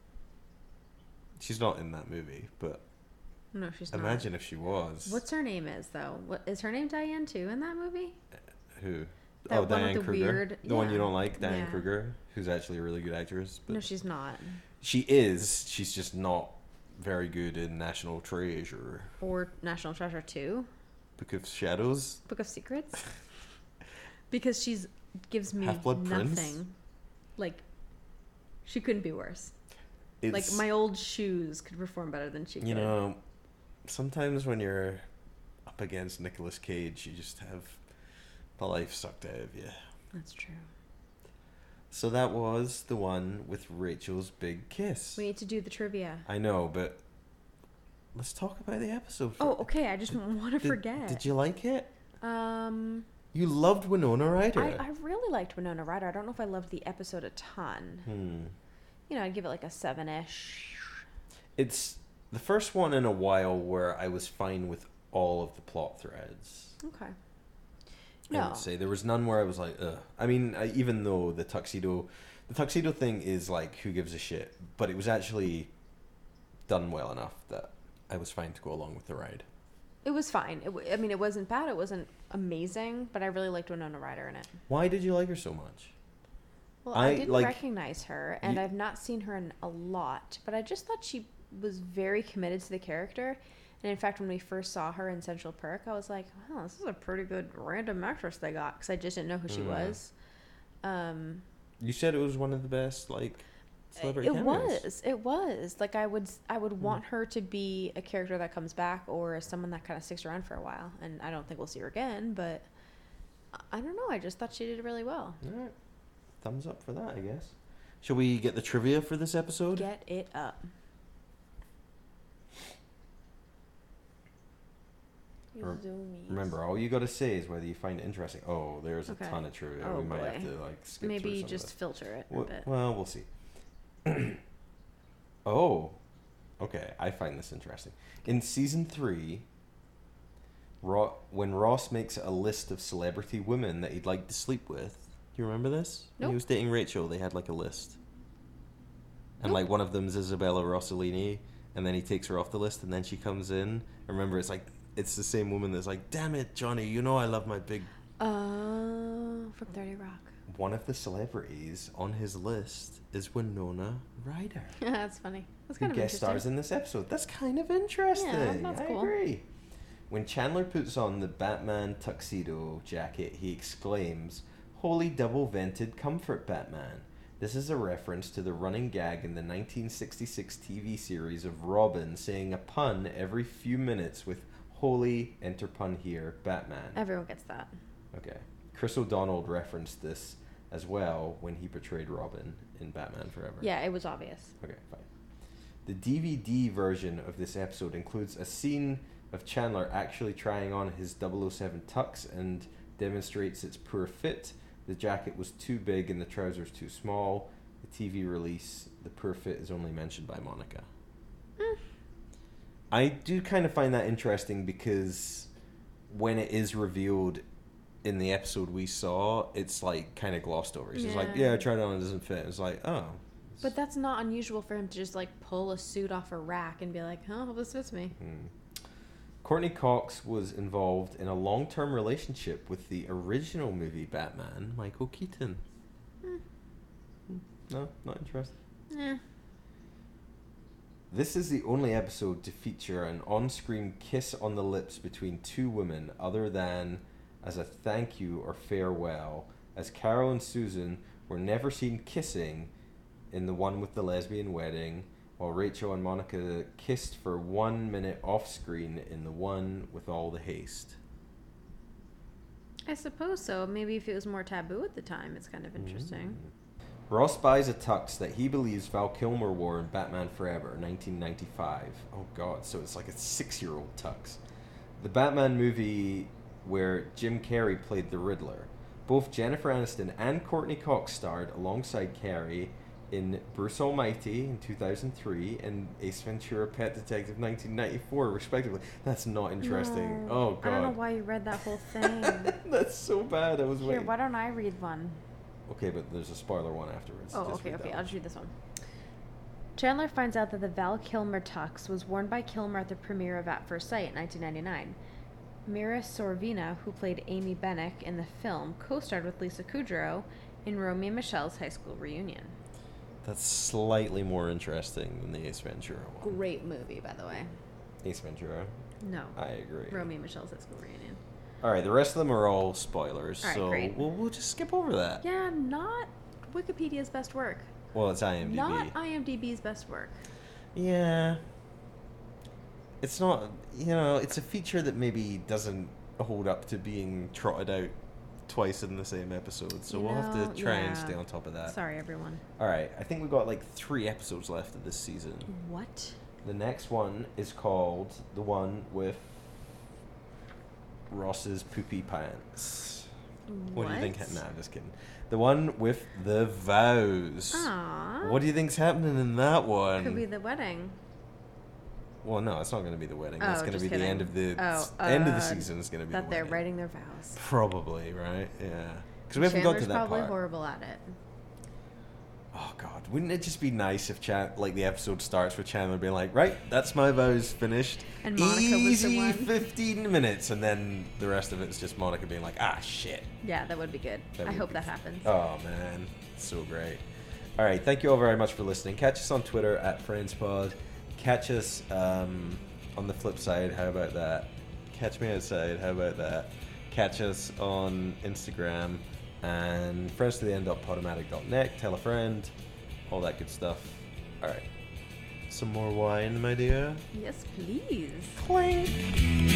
[SPEAKER 1] She's not in that movie, but...
[SPEAKER 2] No, she's not.
[SPEAKER 1] Imagine if she was.
[SPEAKER 2] What's her name is, though? What is her name Diane, too, in that movie?
[SPEAKER 1] Who?
[SPEAKER 2] That one
[SPEAKER 1] Diane
[SPEAKER 2] with the
[SPEAKER 1] Kruger.
[SPEAKER 2] weird...
[SPEAKER 1] The one you don't like, Diane
[SPEAKER 2] Yeah.
[SPEAKER 1] Kruger, who's actually a really good actress. But
[SPEAKER 2] No, she's not.
[SPEAKER 1] she is. She's just not very good in National Treasure.
[SPEAKER 2] Or National Treasure 2.
[SPEAKER 1] Book of Shadows.
[SPEAKER 2] Book of Secrets. Because she's gives me
[SPEAKER 1] Half-Blood
[SPEAKER 2] nothing.
[SPEAKER 1] Prince?
[SPEAKER 2] Like, she couldn't be worse.
[SPEAKER 1] It's,
[SPEAKER 2] Like, my old shoes could perform better than she could.
[SPEAKER 1] You know, sometimes when you're up against Nicolas Cage, you just have the life sucked out of you.
[SPEAKER 2] That's true.
[SPEAKER 1] So that was the one with Rachel's big kiss.
[SPEAKER 2] We need to do the trivia.
[SPEAKER 1] I know, but let's talk about the episode.
[SPEAKER 2] Oh, okay. I just want to forget.
[SPEAKER 1] Did you like it?
[SPEAKER 2] Um,
[SPEAKER 1] You loved Winona Ryder.
[SPEAKER 2] I really liked Winona Ryder. I don't know if I loved the episode a ton. You know, I'd give it like a 7-ish.
[SPEAKER 1] It's the first one in a while where I was fine with all of the plot threads.
[SPEAKER 2] Okay.
[SPEAKER 1] I
[SPEAKER 2] No.
[SPEAKER 1] would say there was none where I was like, ugh. I mean, even though the tuxedo thing is like, who gives a shit? But it was actually done well enough that I was fine to go along with the ride.
[SPEAKER 2] It was fine. I mean, it wasn't bad. It wasn't amazing, but I really liked Winona Ryder in it.
[SPEAKER 1] Why did you like her so much?
[SPEAKER 2] Well, I
[SPEAKER 1] I,
[SPEAKER 2] didn't
[SPEAKER 1] like,
[SPEAKER 2] recognize her, and
[SPEAKER 1] you-
[SPEAKER 2] I've not seen her in a lot, but I just thought she was very committed to the character. And in fact, when we first saw her in Central Perk, I was like, wow, this is a pretty good random actress they got, because I just didn't know who she was.
[SPEAKER 1] You said it was one of the best, like, celebrity
[SPEAKER 2] It
[SPEAKER 1] cameos.
[SPEAKER 2] was. Like, I would want her to be a character that comes back or someone that kind of sticks around for a while. And I don't think we'll see her again, but I don't know. I just thought she did really well.
[SPEAKER 1] All right. Thumbs up for that, I guess. Shall we get the trivia for this episode?
[SPEAKER 2] Get it up.
[SPEAKER 1] Remember, all you got to say is whether you find it interesting. Oh, there's a
[SPEAKER 2] Okay.
[SPEAKER 1] ton of trivia.
[SPEAKER 2] Oh,
[SPEAKER 1] we might
[SPEAKER 2] boy.
[SPEAKER 1] have to like skip through
[SPEAKER 2] Maybe
[SPEAKER 1] some
[SPEAKER 2] just
[SPEAKER 1] of
[SPEAKER 2] filter it a
[SPEAKER 1] this.
[SPEAKER 2] bit.
[SPEAKER 1] Well, we'll see. Oh, okay. I find this interesting. In season 3, when Ross makes a list of celebrity women that he'd like to sleep with, do you remember this? When he
[SPEAKER 2] Nope.
[SPEAKER 1] was dating Rachel, they had like a list. And
[SPEAKER 2] Nope.
[SPEAKER 1] like one of them's Isabella Rossellini, and then he takes her off the list, and then she comes in. Remember, it's like it's the same woman that's like, "Damn it, Johnny, you know I love my big."
[SPEAKER 2] From 30 Rock.
[SPEAKER 1] One of the celebrities on his list is Winona Ryder,
[SPEAKER 2] That's funny. That's
[SPEAKER 1] who
[SPEAKER 2] kind of
[SPEAKER 1] guest
[SPEAKER 2] interesting.
[SPEAKER 1] stars in this episode. That's kind of interesting.
[SPEAKER 2] Yeah, that's
[SPEAKER 1] I
[SPEAKER 2] cool.
[SPEAKER 1] agree. When Chandler puts on the Batman tuxedo jacket, he exclaims, "Holy double-vented comfort, Batman." This is a reference to the running gag in the 1966 TV series of Robin saying a pun every few minutes with "Holy," enter pun here, Batman.
[SPEAKER 2] Everyone gets that.
[SPEAKER 1] Okay. Chris O'Donnell referenced this as well when he portrayed Robin in Batman Forever.
[SPEAKER 2] Yeah, it was obvious.
[SPEAKER 1] Okay, fine. The DVD version of this episode includes a scene of Chandler actually trying on his 007 tux and demonstrates its poor fit. The jacket was too big and the trousers too small. The TV release, the poor fit is only mentioned by Monica. I do kind of find that interesting because when it is revealed in the episode we saw, it's like kind of glossed over. It's just like,
[SPEAKER 2] Yeah.
[SPEAKER 1] yeah, I tried it on, it doesn't fit. It's like, oh.
[SPEAKER 2] But that's not unusual for him to just like pull a suit off a rack and be like, oh, this fits me.
[SPEAKER 1] Courtney Cox was involved in a long-term relationship with the original movie Batman, Michael Keaton. No, not interested.
[SPEAKER 2] Yeah.
[SPEAKER 1] This is the only episode to feature an on-screen kiss on the lips between two women other than as a thank you or farewell, as Carol and Susan were never seen kissing in the one with the lesbian wedding, while Rachel and Monica kissed for 1 minute off-screen in the one with all the haste.
[SPEAKER 2] I suppose so. Maybe if it was more taboo at the time, it's kind of interesting.
[SPEAKER 1] Ross buys a tux that he believes Val Kilmer wore in Batman Forever, 1995. Oh god, so it's like a 6-year-old tux. The Batman movie where Jim Carrey played the Riddler. Both Jennifer Aniston and Courtney Cox starred alongside Carrey in Bruce Almighty in 2003 and Ace Ventura: Pet Detective 1994, respectively. That's not interesting.
[SPEAKER 2] No,
[SPEAKER 1] Oh god.
[SPEAKER 2] I don't know why you read that whole thing.
[SPEAKER 1] That's so bad. I was
[SPEAKER 2] Here,
[SPEAKER 1] waiting.
[SPEAKER 2] why don't I read one?
[SPEAKER 1] Okay, but there's a spoiler one afterwards.
[SPEAKER 2] Oh,
[SPEAKER 1] Just
[SPEAKER 2] okay,
[SPEAKER 1] read that
[SPEAKER 2] okay.
[SPEAKER 1] one.
[SPEAKER 2] I'll just read this one. Chandler finds out that the Val Kilmer tux was worn by Kilmer at the premiere of At First Sight in 1999. Mira Sorvino, who played Amy Bennick in the film, co-starred with Lisa Kudrow in Romy and Michelle's high school reunion.
[SPEAKER 1] That's slightly more interesting than the Ace Ventura one.
[SPEAKER 2] Great movie, by the way.
[SPEAKER 1] Ace Ventura.
[SPEAKER 2] No.
[SPEAKER 1] I agree.
[SPEAKER 2] Romy and Michelle's high school reunion.
[SPEAKER 1] All right, the rest of them are all spoilers,
[SPEAKER 2] All right,
[SPEAKER 1] so
[SPEAKER 2] great.
[SPEAKER 1] we'll just skip over that.
[SPEAKER 2] Yeah, not Wikipedia's best work.
[SPEAKER 1] Well, it's IMDb.
[SPEAKER 2] Not IMDb's best work.
[SPEAKER 1] Yeah. It's not, it's a feature that maybe doesn't hold up to being trotted out twice in the same episode, so we'll have to try and stay on top of that.
[SPEAKER 2] Sorry, everyone.
[SPEAKER 1] All right, I think we've got like 3 episodes left of this season.
[SPEAKER 2] What?
[SPEAKER 1] The next one is called the one with Ross's poopy pants. What do you think? Nah, I'm just kidding. The one with the vows.
[SPEAKER 2] Aww.
[SPEAKER 1] What do you think's happening in that one?
[SPEAKER 2] Could be the wedding.
[SPEAKER 1] Well, no, it's not going to be the wedding.
[SPEAKER 2] Oh,
[SPEAKER 1] That's going to
[SPEAKER 2] just
[SPEAKER 1] be the end of the end of the season. Is going to be
[SPEAKER 2] that
[SPEAKER 1] the
[SPEAKER 2] they're
[SPEAKER 1] wedding.
[SPEAKER 2] writing their vows.
[SPEAKER 1] Probably, right? Yeah. Because we haven't got to
[SPEAKER 2] Chandler's
[SPEAKER 1] that
[SPEAKER 2] probably
[SPEAKER 1] part.
[SPEAKER 2] horrible at it.
[SPEAKER 1] Oh God, wouldn't it just be nice if the episode starts with Chandler being like, "Right, that's my vows finished."
[SPEAKER 2] And Monica was the
[SPEAKER 1] Easy
[SPEAKER 2] one.
[SPEAKER 1] 15 minutes, and then the rest of it's just Monica being like, "Ah, shit."
[SPEAKER 2] Yeah, that would be good.
[SPEAKER 1] That
[SPEAKER 2] I
[SPEAKER 1] would
[SPEAKER 2] hope
[SPEAKER 1] be
[SPEAKER 2] that happens.
[SPEAKER 1] Oh man, so great. All right, thank you all very much for listening. Catch us on Twitter at FriendsPod. Catch us on the flip side. How about that? Catch me outside. How about that? Catch us on Instagram and friendstotheend.podomatic.net. Tell a friend, all that good stuff. All right, some more wine, my dear.
[SPEAKER 2] Yes, please.
[SPEAKER 1] Clink.